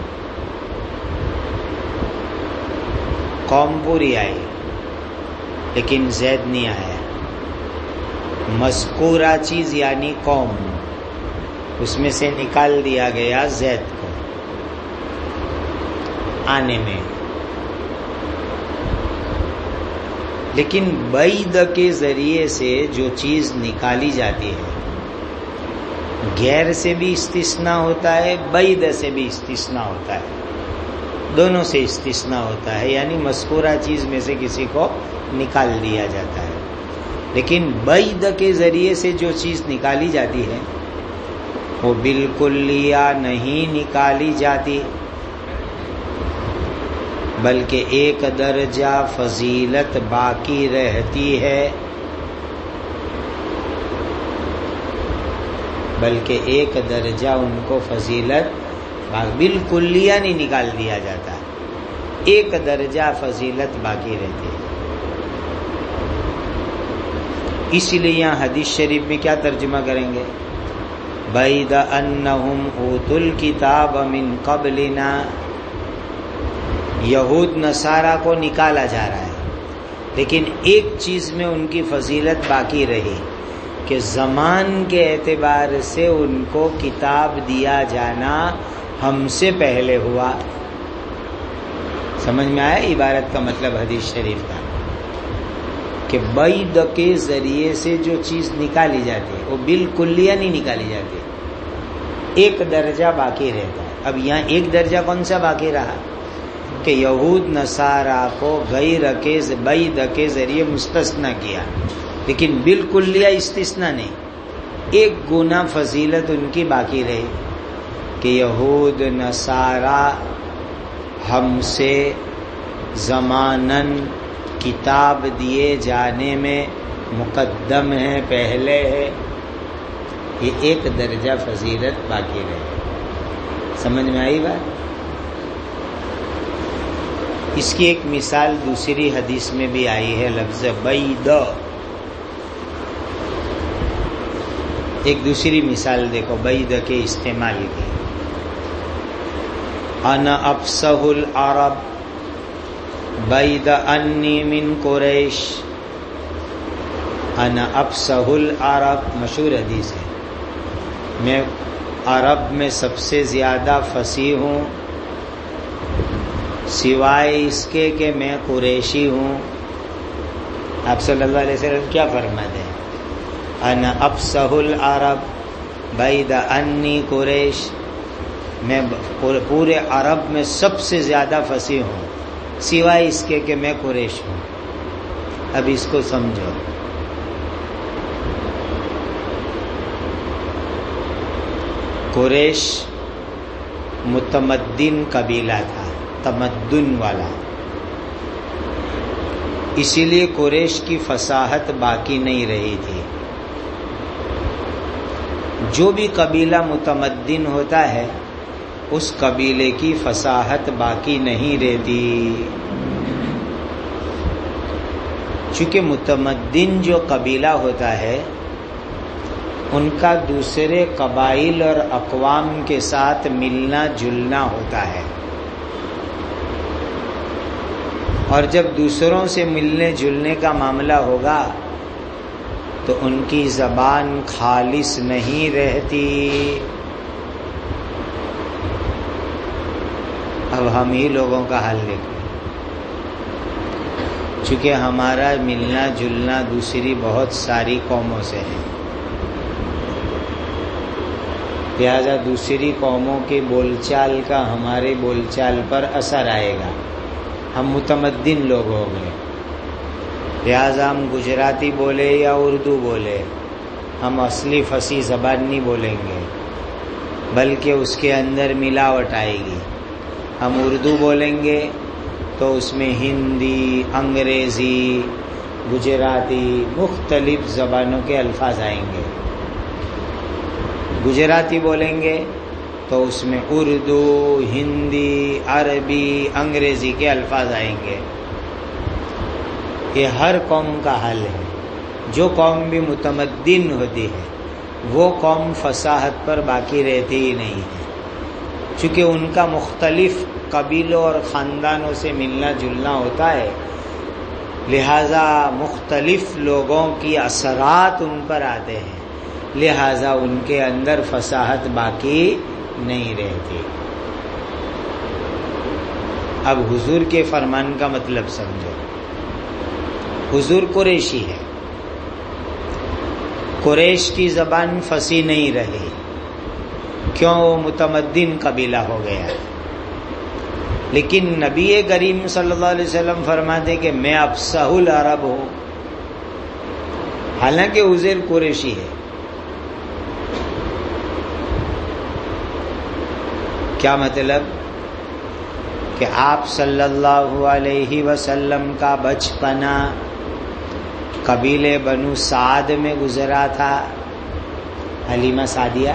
قوم پوری آئی لیکن زید نہیں آیا. مذکورہ چیز یعنی قوم، اس میں سے نکال دیا گیا زید کو آنے میں. لیکن بعید کے ذریعے سے جو چیز نکالی جاتی ہے، غیر سے بھی استثناء ہوتا ہے، بعید سے بھی استثناء ہوتا ہے، دونوں سے استثناء ہوتا ہے. یعنی مذکورہ چیز میں سے کسی کو نکال دیا جاتا ہے. لیکن بعید کے ذریعے سے جو چیز نکالی جاتی ہے وہ بالکلیہ نہیں نکالی جاتی، بلکہ ایک درجہ فضیلت باقی رہتی ہے. بلکہ ایک درجہ ان کو فضیلت بالکلیہ نہیں نکال دیا جاتا، ایک درجہ فضیلت باقی رہتی ہے. اس لیے یہاں حدیث شریف میں کیا ترجمہ کریں گے؟ بعید انہم اوتوا الکتاب من قبلنا. یہود نصارہ کو نکالا جا رہا ہے، لیکن ایک چیز میں ان کی فضیلت باقی رہی کہ زمان کے اعتبار سے ان کو کتاب دیا جانا ہم سے پہلے ہوا. سمجھ میں آیا عبارت کا مطلب حدیث شریف کا؟ کہ بعید کے ذریعے سے جو چیز نکالی جاتی ہے وہ بالکلیہ نہیں نکالی جاتی، ایک درجہ باقی رہتا ہے. اب یہاں ایک درجہ کون سا باقی رہا کہ یہود نصارہ کو غیر کے بعید کے ذریعے مستثنی کیا، لیکن بالکلیہ استثناء نہیں. ایک گنا فضیلت ان کی باقی رہی کہ یہود نصارہ ہم سے زماناً کتاب دیے جانے میں مقدم ہے، پہلے ہے. یہ ایک درجہ فضیلت باقی رہے. سمجھ میں آئی بات؟ اس کی ایک مثال دوسری حدیث میں بھی آئی ہے، لفظ بعید. ایک دوسری مثال دیکھو بعید کے استعمال کی. انا افصح العرب بعید انی من قریش. انا افصح العرب مشہور حدیث ہے، میں عرب میں سب سے زیادہ فصیح ہوں سوائے اس کے کہ میں قریشی ہوں. آپ صلی اللہ علیہ وسلم کیا فرماتے ہیں؟ انا افصح العرب بعید انی قریش، میں پورے عرب میں سب سے زیادہ فصیح ہوں سوائے اس کے کہ میں قریش ہوں. اب اس کو سمجھو. قریش متمدن قبیلہ تھا، تمدن والا، اسی لیے قریش کی فصاحت باقی نہیں رہی تھی. جو بھی قبیلہ متمدن ہوتا ہے اس قبیلے کی فصاحت باقی نہیں رہتی. چونکہ متمدن جو قبیلہ ہوتا ہے ان کا دوسرے قبائل اور اقوام کے ساتھ ملنا جلنا ہوتا ہے، اور جب دوسروں سے ملنے جلنے کا معاملہ ہوگا تو ان کی زبان خالص نہیں رہتی. اب ہم ہی لوگوں کا حال دیکھیں، چونکہ ہمارا ملنا جلنا دوسری بہت ساری قوموں سے ہے، لہذا دوسری قوموں کے بول چال کا ہمارے بول چال پر اثر آئے گا. ہم متمدن لوگ ہو گئے، لہذا ہم گجراتی بولے یا اردو بولے، ہم اصلی فصیح زبان نہیں بولیں گے، بلکہ اس کے اندر ملاوٹ آئے گی. ہم اردو بولیں گے تو اس میں ہندی، انگریزی، گجراتی، مختلف زبانوں کے الفاظ آئیں گے. گجراتی بولیں گے تو اس میں اردو، ہندی، عربی، انگریزی کے الفاظ آئیں گے. یہ ہر قوم کا حل ہے. جو قوم بھی متمدن ہوتی ہے وہ قوم فصاحت پر باقی رہتی ہی نہیں ہے، چونکہ ان کا مختلف قبیلوں اور خاندانوں سے ملنا جلنا ہوتا ہے، لہذا مختلف لوگوں کی اثرات ان پر آتے ہیں، لہذا ان کے اندر فصاحت باقی نہیں رہتی. اب حضور کے فرمان کا مطلب سمجھو. حضور قریشی ہے، قریش کی زبان فصیح نہیں رہی، کیوں؟ وہ متمدن قبیلہ ہو گیا. لیکن نبی کریم صلی اللہ علیہ وسلم فرماتے کہ میں افصح العرب ہوں، حالانکہ عزیر قریشی ہے. کیا مطلب؟ کہ آپ صلی اللہ علیہ وسلم کا بچپنا قبیلے بنو سعد میں گزرا تھا. حلیمہ سعدیہ.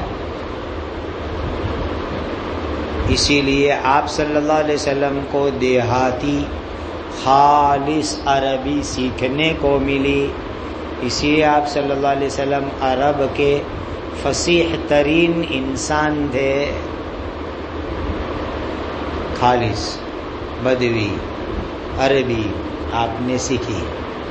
اسی لیے آپ صلی اللہ علیہ وسلم کو دیہاتی خالص عربی سیکھنے کو ملی. اسی لیے آپ صلی اللہ علیہ وسلم عرب کے فصیح ترین انسان تھے. خالص بدوی عربی آپ نے سیکھی.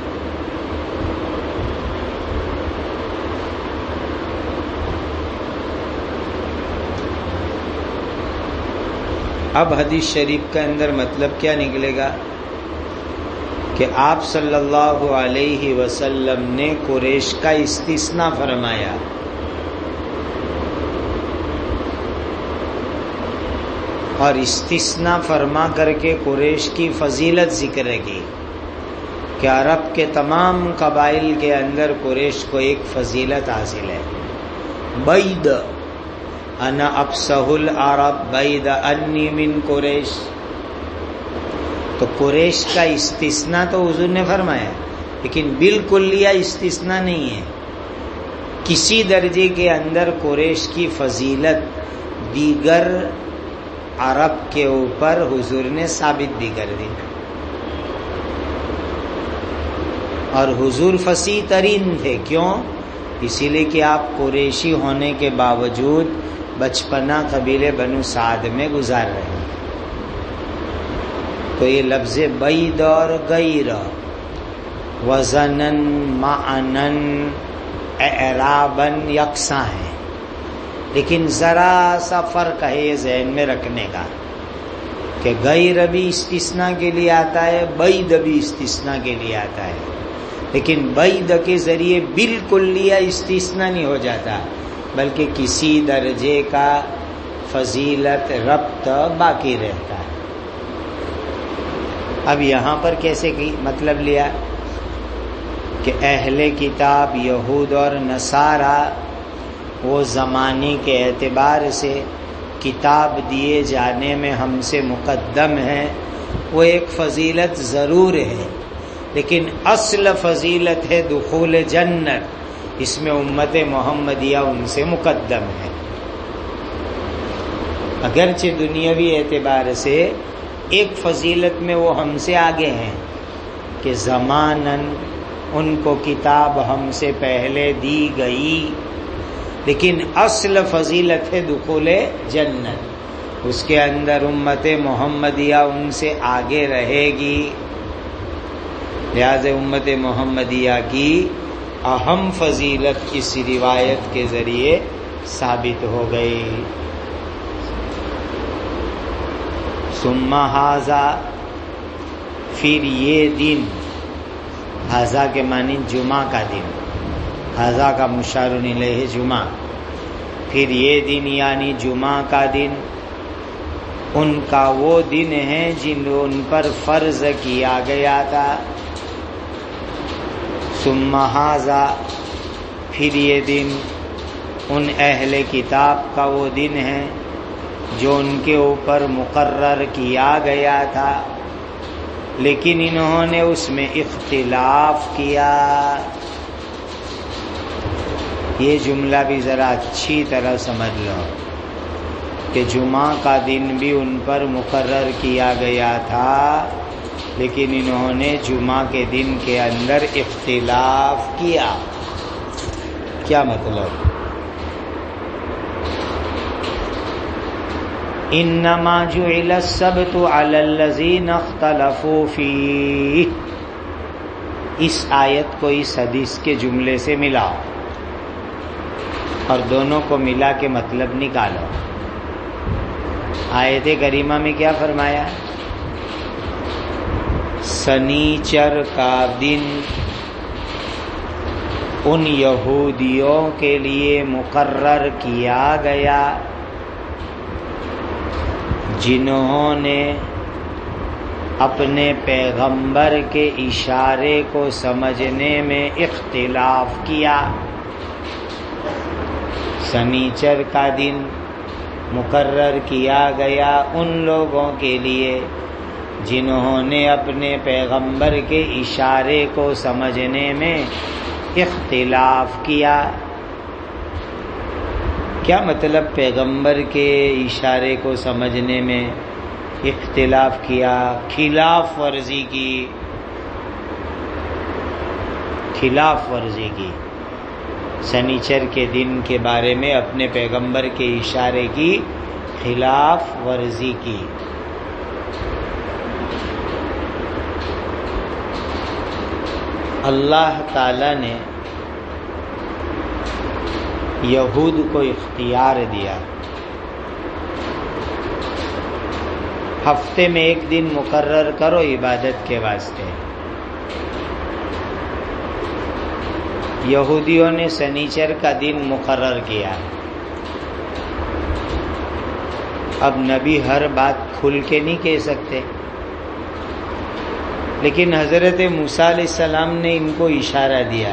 اب حدیث شریف کے اندر مطلب کیا نکلے گا کہ آپ صلی اللہ علیہ وسلم نے قریش کا استثناء فرمایا. اور استثناء فرما کر کے قریش کی فضیلت ذکر کی کہ عرب کے تمام قبائل کے اندر قریش کو ایک فضیلت حاصل ہے. بید انا افصح العرب بید انی من قریش. تو قریش کا استثناء تو حضور نے فرمایا، لیکن بالکلیہ استثناء نہیں ہے. کسی درجے کے اندر قریش کی فضیلت دیگر عرب کے اوپر حضور نے ثابت بھی کر دی. اور حضور فصیح ترین تھے. کیوں؟ اسی لیے کہ آپ قریشی ہونے کے باوجود بچپنا قبیلے بنو سعد میں گزار رہے ہیں. تو یہ لفظ بید اور غیر وزنن معنن اعرابن یکساں ہیں، لیکن ذرا سا فرق ہے یہ ذہن میں رکھنے کا کہ غیر بھی استثناء کے لیے آتا ہے، بید بھی استثناء کے لیے آتا ہے. لیکن بید کے ذریعے بالکلیہ استثناء نہیں ہو جاتا، بلکہ کسی درجے کا فضیلت ربط باقی رہتا ہے. اب یہاں پر کیسے کی مطلب لیا کہ اہل کتاب یہود اور نصارہ وہ زمانے کے اعتبار سے کتاب دیے جانے میں ہم سے مقدم ہیں. وہ ایک فضیلت ضرور ہے، لیکن اصل فضیلت ہے دخول جنت. اس میں امت محمدیہ ان سے مقدم ہے. اگرچہ دنیاوی اعتبار سے ایک فضیلت میں وہ ہم سے آگے ہیں کہ زماناً ان کو کتاب ہم سے پہلے دی گئی، لیکن اصل فضیلت ہے دخول جنت، اس کے اندر امت محمدیہ ان سے آگے رہے گی، لہذا امت محمدیہ کی اہم فضیلت اس روایت کے ذریعے ثابت ہو گئی۔ ثم ھذا، پھر یہ دن، ھذا کے معنی جمعہ کا دن، ھذا کا مشار الیہ جمعہ، پھر یہ دن یعنی جمعہ کا دن ان کا وہ دن ہے جن ان پر فرض کیا گیا تھا۔ ثم ھذا، پھر یہ دن ان اہل کتاب کا وہ دن ہے جو ان کے اوپر مقرر کیا گیا تھا، لیکن انہوں نے اس میں اختلاف کیا۔ یہ جملہ بھی ذرا اچھی طرح سمجھ لو کہ جمعہ کا دن بھی ان پر مقرر کیا گیا تھا، لیکن انہوں نے جمعہ کے دن کے اندر اختلاف کیا۔ کیا مطلب؟ انما جعل السبت علی الذین اختلفوا فیہ، اس آیت کو اس حدیث کے جملے سے ملاؤ اور دونوں کو ملا کے مطلب نکالو۔ آیت کریمہ میں کیا فرمایا؟ سنیچر کا دن ان یہودیوں کے لیے مقرر کیا گیا جنہوں نے اپنے پیغمبر کے اشارے کو سمجھنے میں اختلاف کیا۔ سنیچر کا دن مقرر کیا گیا ان لوگوں کے لیے جنہوں نے اپنے پیغمبر کے اشارے کو سمجھنے میں اختلاف کیا۔ کیا مطلب پیغمبر کے اشارے کو سمجھنے میں اختلاف کیا؟ خلاف ورزی کی، خلاف ورزی کی، سنیچر کے دن کے بارے میں اپنے پیغمبر کے اشارے کی خلاف ورزی کی۔ اللہ تعالی نے یہود کو اختیار دیا، ہفتے میں ایک دن مقرر کرو عبادت کے واسطے۔ یہودیوں نے سنیچر کا دن مقرر کیا۔ اب نبی ہر بات کھل کے نہیں کہہ سکتے، لیکن حضرت موسیٰ علیہ السلام نے ان کو اشارہ دیا،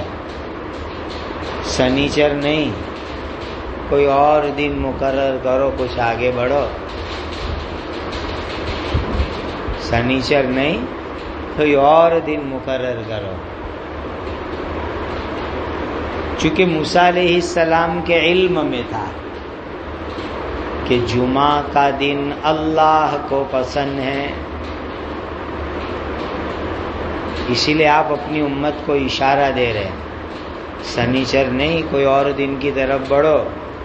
سنیچر نہیں، کوئی اور دن مقرر کرو، کچھ آگے بڑھو، سنیچر نہیں، کوئی اور دن مقرر کرو۔ چونکہ موسیٰ علیہ السلام کے علم میں تھا کہ جمعہ کا دن اللہ کو پسند ہے، اسی لیے آپ اپنی امت کو اشارہ دے رہے ہیں، سنیچر نہیں، کوئی اور دن کی طرف بڑھو۔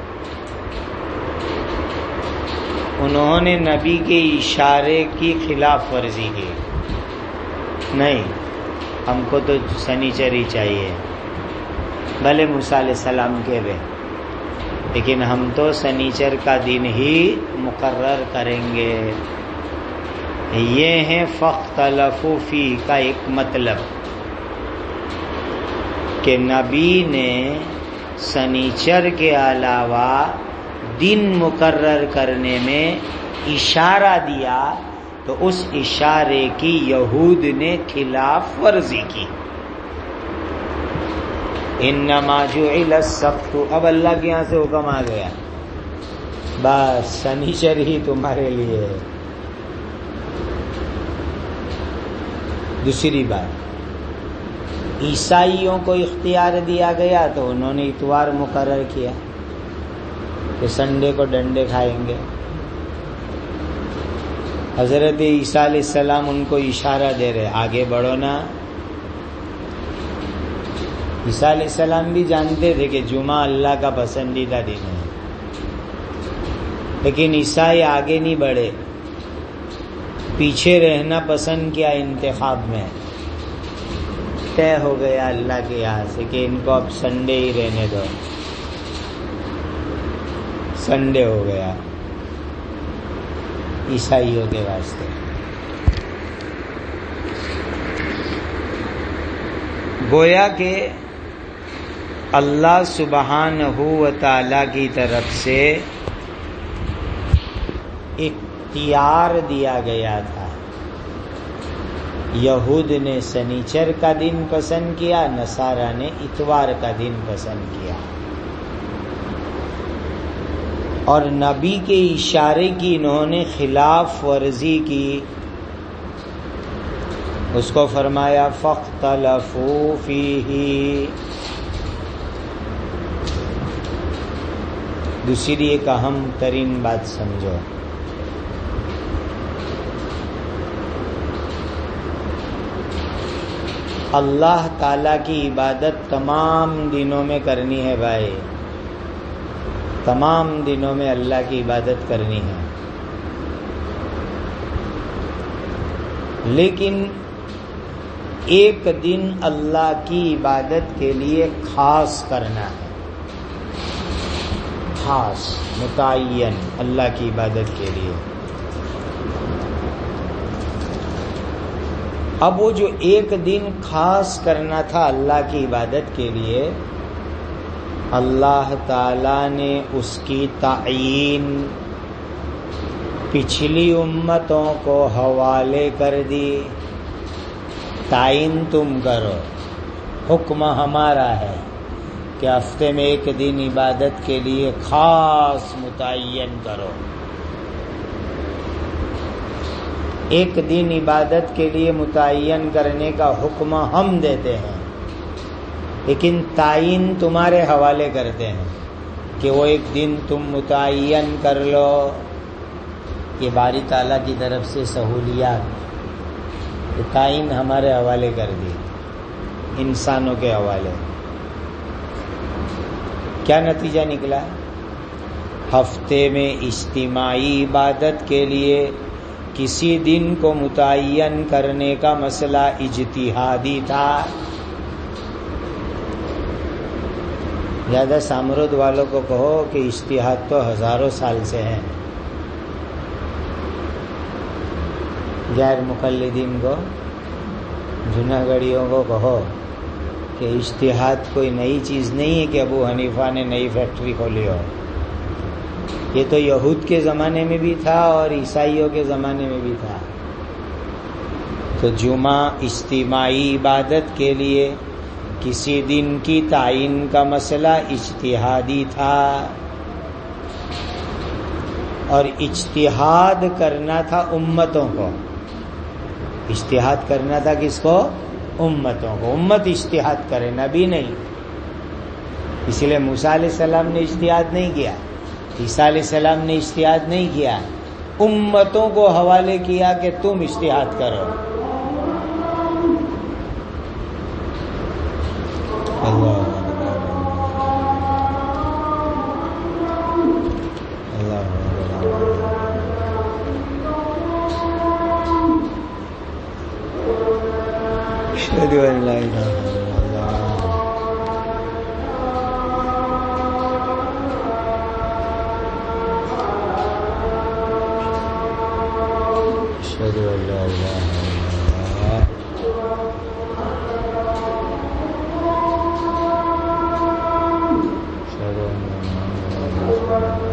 انہوں نے نبی کے اشارے کی خلاف ورزی کی، نہیں ہم کو تو سنیچر ہی چاہیے، بھلے موسیٰ علیہ السلام کے بھی، لیکن ہم تو سنیچر کا دن ہی مقرر کریں گے۔ یہ ہے فاختلفوا فیہ کا ایک مطلب کہ نبی نے سنیچر کے علاوہ دن مقرر کرنے میں اشارہ دیا، تو اس اشارے کی یہود نے خلاف ورزی کی۔ انما جعل السبت، اب اللہ کے یہاں سے حکم آ گیا، بس سنیچر ہی تمہارے لیے ہے۔ دوسری بات، عیسائیوں کو اختیار دیا گیا تو انہوں نے اتوار مقرر کیا کہ سنڈے کو ڈنڈے کھائیں گے، حضرت عیسیٰ علیہ السلام ان کو اشارہ دے رہے آگے بڑھو نا. عیسیٰ علیہ السلام بھی جانتے تھے کہ جمعہ اللہ کا پسندیدہ دن ہے، لیکن عیسائی آگے نہیں بڑھے، پیچھے رہنا پسند کیا. انتخاب میں طے ہو گیا اللہ کے یہاں سے کہ ان کو اب سنڈے ہی رہنے دو. سنڈے ہو گیا عیسائیوں کے واسطے. گویا کہ اللہ سبحانہ و تعالی کی طرف سے اختیار دیا گیا تھا. یہود نے سنیچر کا دن پسند کیا، نصارہ نے اتوار کا دن پسند کیا، اور نبی کے اشارے کی انہوں نے خلاف ورزی کی. اس کو فرمایا فاختلفوا فیہ. دوسری ایک اہم ترین بات سمجھو، اللہ تعالی کی عبادت تمام دنوں میں کرنی ہے بھائی، تمام دنوں میں اللہ کی عبادت کرنی ہے، لیکن ایک دن اللہ کی عبادت کے لیے خاص کرنا ہے، خاص متعین اللہ کی عبادت کے لیے. اب وہ جو ایک دن خاص کرنا تھا اللہ کی عبادت کے لیے، اللہ تعالی نے اس کی تعیین پچھلی امتوں کو حوالے کر دی. تعین تم کرو، حکم ہمارا ہے کہ ہفتے میں ایک دن عبادت کے لیے خاص متعین کرو. ایک دن عبادت کے لیے متعین کرنے کا حکم ہم دیتے ہیں، لیکن تعین تمہارے حوالے کرتے ہیں کہ وہ ایک دن تم متعین کر لو. یہ باری تعالیٰ کی طرف سے سہولیات، تعین ہمارے حوالے کر دی، انسانوں کے حوالے. کیا نتیجہ نکلا؟ ہفتے میں اجتماعی عبادت کے لیے کسی دن کو متعین کرنے کا مسئلہ اجتہادی تھا. زیادہ سامرود والوں کو کہو کہ اجتہاد تو ہزاروں سال سے ہے. غیر مقلدین کو، جناگڑھیوں کو کہو کہ اجتہاد کوئی نئی چیز نہیں ہے کہ ابو حنیفہ نے نئی فیکٹری کھولی ہو. یہ تو یہود کے زمانے میں بھی تھا اور عیسائیوں کے زمانے میں بھی تھا. تو جمعہ اجتماعی عبادت کے لیے کسی دن کی تعین کا مسئلہ اجتہادی تھا، اور اجتہاد کرنا تھا امتوں کو. اجتہاد کرنا تھا کس کو؟ امتوں کو. امت اجتہاد کرے، نبی نہیں. اسی لیے موسیٰ علیہ السلام نے اجتہاد نہیں کیا، عیسیٰ علیہ السلام نے اجتہاد نہیں کیا، امتوں کو حوالے کیا کہ تم اجتہاد کرو. اللہ اشہد ان لا الہ الا اللہ اشہد ان لا الہ الا اللہ اشہد ان محمد رسول اللہ.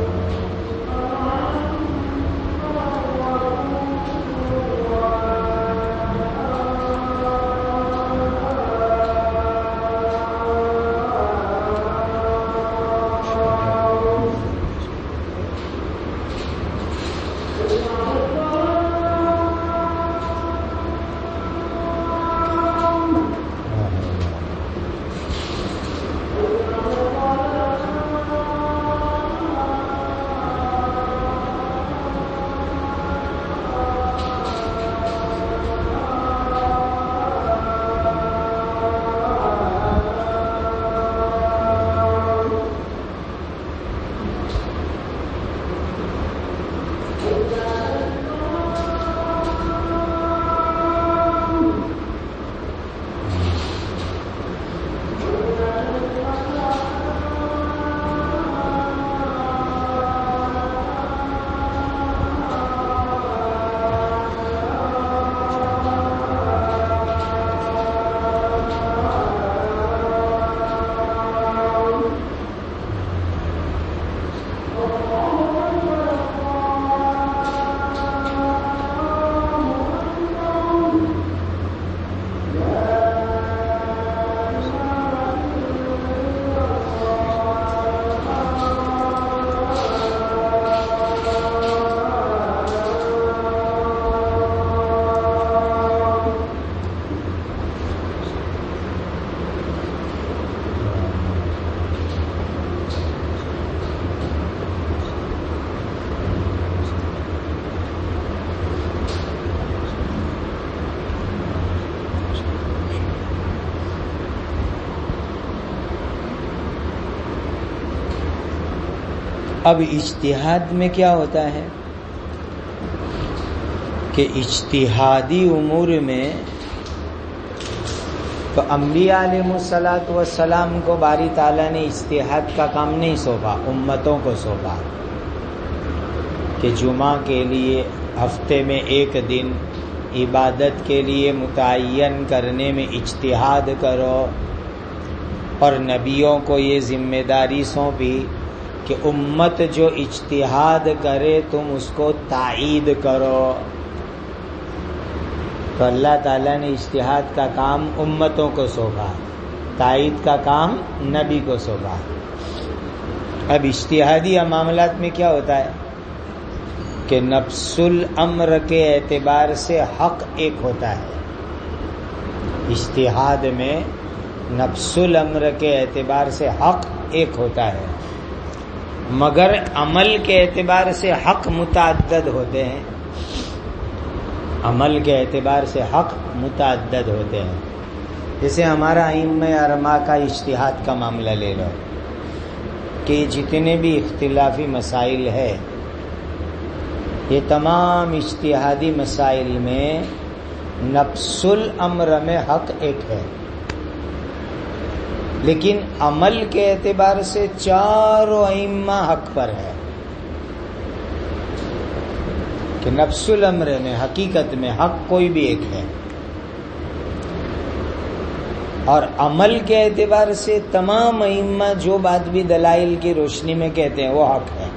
اب اجتہاد میں کیا ہوتا ہے کہ اجتہادی امور میں تو انبیاء علیہ الصلوۃ والسلام کو باری تعالیٰ نے اجتہاد کا کام نہیں سونپا، امتوں کو سونپا کہ جمعہ کے لیے ہفتے میں ایک دن عبادت کے لیے متعین کرنے میں اجتہاد کرو، اور نبیوں کو یہ ذمہ داری سونپی کہ امت جو اجتہاد کرے تم اس کو تائید کرو۔ تو اللہ تعالیٰ نے اجتہاد کا کام امتوں کو سونپا، تائید کا کام نبی کو سونپا۔ اب اجتہادی معاملات میں کیا ہوتا ہے کہ نفس الامر کے اعتبار سے حق ایک ہوتا ہے، اجتہاد میں نفس الامر کے اعتبار سے حق ایک ہوتا ہے، مگر عمل کے اعتبار سے حق متعدد ہوتے ہیں، عمل کے اعتبار سے حق متعدد ہوتے ہیں۔ جیسے ہمارا ائمہ اربعہ کا اجتہاد کا معاملہ لے لو کہ جتنے بھی اختلافی مسائل ہے یہ تمام اجتہادی مسائل میں نفس الامر میں حق ایک ہے، لیکن عمل کے اعتبار سے چاروں ائمہ حق پر ہے کہ نفس الامر میں حقیقت میں حق کوئی بھی ایک ہے، اور عمل کے اعتبار سے تمام ائمہ جو بات بھی دلائل کی روشنی میں کہتے ہیں وہ حق ہے۔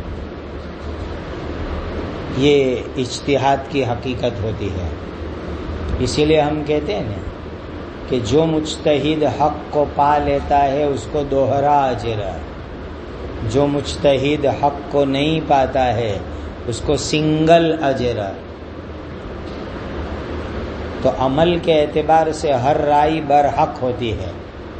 یہ اجتہاد کی حقیقت ہوتی ہے۔ اسی لیے ہم کہتے ہیں نا کہ جو مجتہد حق کو پا لیتا ہے اس کو دوہرا اجر، جو مجتہد حق کو نہیں پاتا ہے اس کو سنگل اجر۔ تو عمل کے اعتبار سے ہر رائے برحق ہوتی ہے۔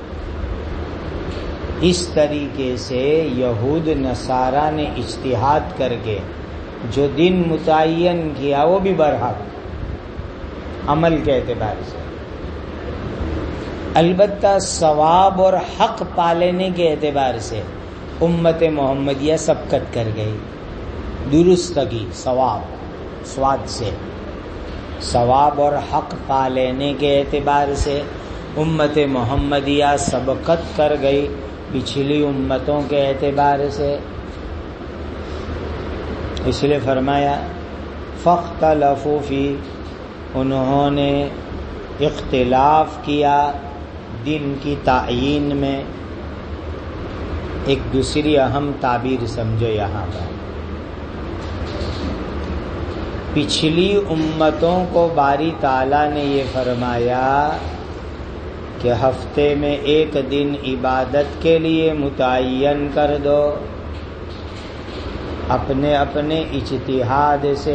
اس طریقے سے یہود نصارہ نے اجتہاد کر کے جو دن متعین کیا وہ بھی برحق عمل کے اعتبار سے، البتہ ثواب اور حق پالینے کے اعتبار سے امت محمدیہ سبقت کر گئی، درست کی ثواب سواد سے، ثواب اور حق پالینے کے اعتبار سے امت محمدیہ سبقت کر گئی پچھلی امتوں کے اعتبار سے۔ اس لیے فرمایا فاختلفوا فی، انہوں نے اختلاف کیا دن کی تعیین میں۔ ایک دوسری اہم تعبیر سمجھو یہاں پر، پچھلی امتوں کو باری تعالیٰ نے یہ فرمایا کہ ہفتے میں ایک دن عبادت کے لیے متعین کر دو اپنے اپنے اجتہاد سے،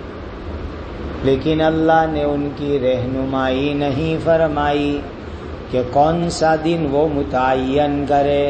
لیکن اللہ نے ان کی رہنمائی نہیں فرمائی کہ کون سا دن وہ متعین کرے،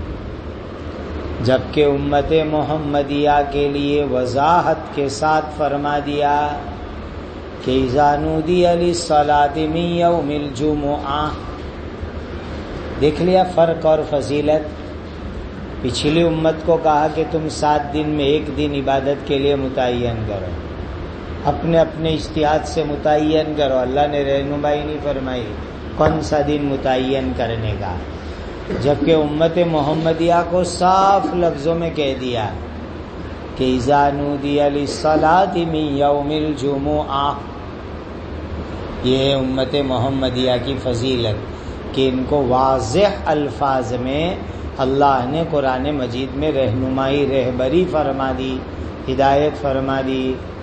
جبکہ امت محمدیہ کے لیے وضاحت کے ساتھ فرما دیا کہ اذا نودی للصلاۃ من یوم الجمعہ۔ دیکھ لیا فرق اور فضیلت۔ پچھلی امت کو کہا کہ تم سات دن میں ایک دن عبادت کے لیے متعین کرو، اپنے اپنے اجتہاد سے متعین کرو، اللہ نے رہنمائی نہیں فرمائی کون سا دن متعین کرنے کا، جبکہ امت محمدیہ کو صاف لفظوں میں کہہ دیا کہ اذا نودی للصلاۃ من یوم الجمعہ۔ یہ ہے امت محمدیہ کی فضیلت کہ ان کو واضح الفاظ میں اللہ نے قرآن مجید میں رہنمائی رہبری فرما دی، ہدایت فرما دی۔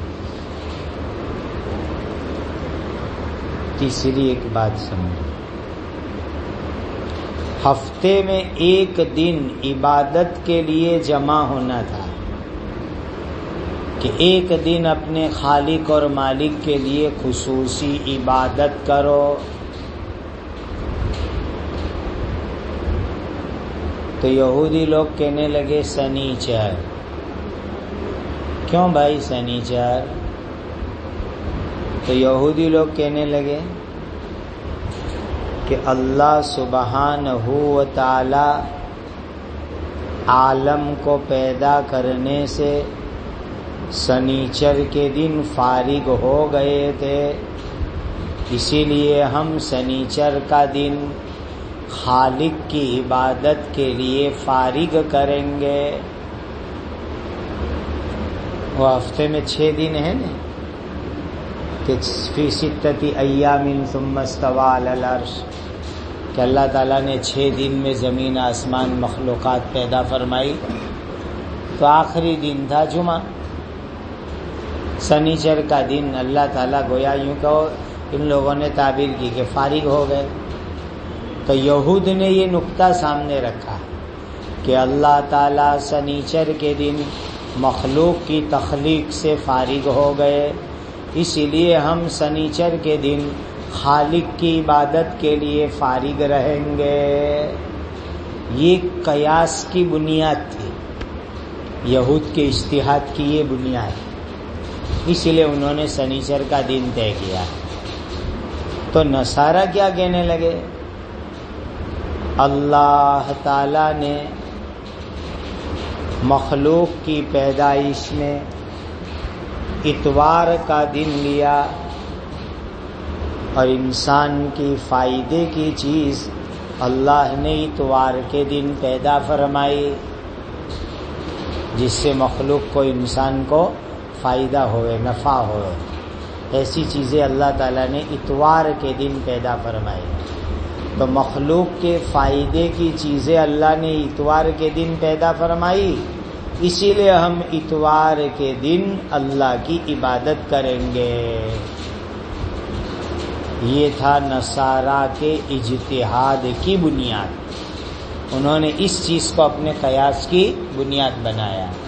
تیسری ایک بات سمجھو، ہفتے میں ایک دن عبادت کے لیے جمع ہونا تھا کہ ایک دن اپنے خالق اور مالک کے لیے خصوصی عبادت کرو۔ تو یہودی لوگ کہنے لگے سنیچر۔ کیوں بھائی سنیچر؟ تو یہودی لوگ کہنے لگے کہ اللہ سبحانہ و تعالی عالم کو پیدا کرنے سے سنیچر کے دن فارغ ہو گئے تھے، اسی لیے ہم سنیچر کا دن خالق کی عبادت کے لیے فارغ کریں گے۔ وہ ہفتے میں چھ دن ہیں نا، کہ فی ستۃ ایام ثم استوى علی العرش، کہ اللہ تعالیٰ نے چھ دن میں زمین آسمان مخلوقات پیدا فرمائی، تو آخری دن تھا جمعہ۔ سنیچر کا دن اللہ تعالیٰ گویا یوں کہو ان لوگوں نے تعبیر کی کہ فارغ ہو گئے، تو یہود نے یہ نقطہ سامنے رکھا کہ اللہ تعالیٰ سنیچر کے دن مخلوق کی تخلیق سے فارغ ہو گئے، اسی لیے ہم سنیچر کے دن خالق کی عبادت کے لیے فارغ رہیں گے۔ یہ قیاس کی بنیاد تھی، یہود کے اجتہاد کی یہ بنیاد، اسی لیے انہوں نے سنیچر کا دن طے کیا۔ تو نصارہ کیا کہنے لگے؟ اللہ تعالیٰ نے مخلوق کی پیدائش میں اتوار کا دن لیا، اور انسان کی فائدے کی چیز اللہ نے اتوار کے دن پیدا فرمائی، جس سے مخلوق کو انسان کو فائدہ ہوئے، نفع ہوئے، ایسی چیزیں اللہ تعالیٰ نے اتوار کے دن پیدا فرمائی۔ تو مخلوق کے فائدے کی چیزیں اللہ نے اتوار کے دن پیدا فرمائی، اسی لیے ہم اتوار کے دن اللہ کی عبادت کریں گے۔ یہ تھا نصارہ کے اجتہاد کی بنیاد، انہوں نے اس چیز کو اپنے قیاس کی بنیاد بنایا۔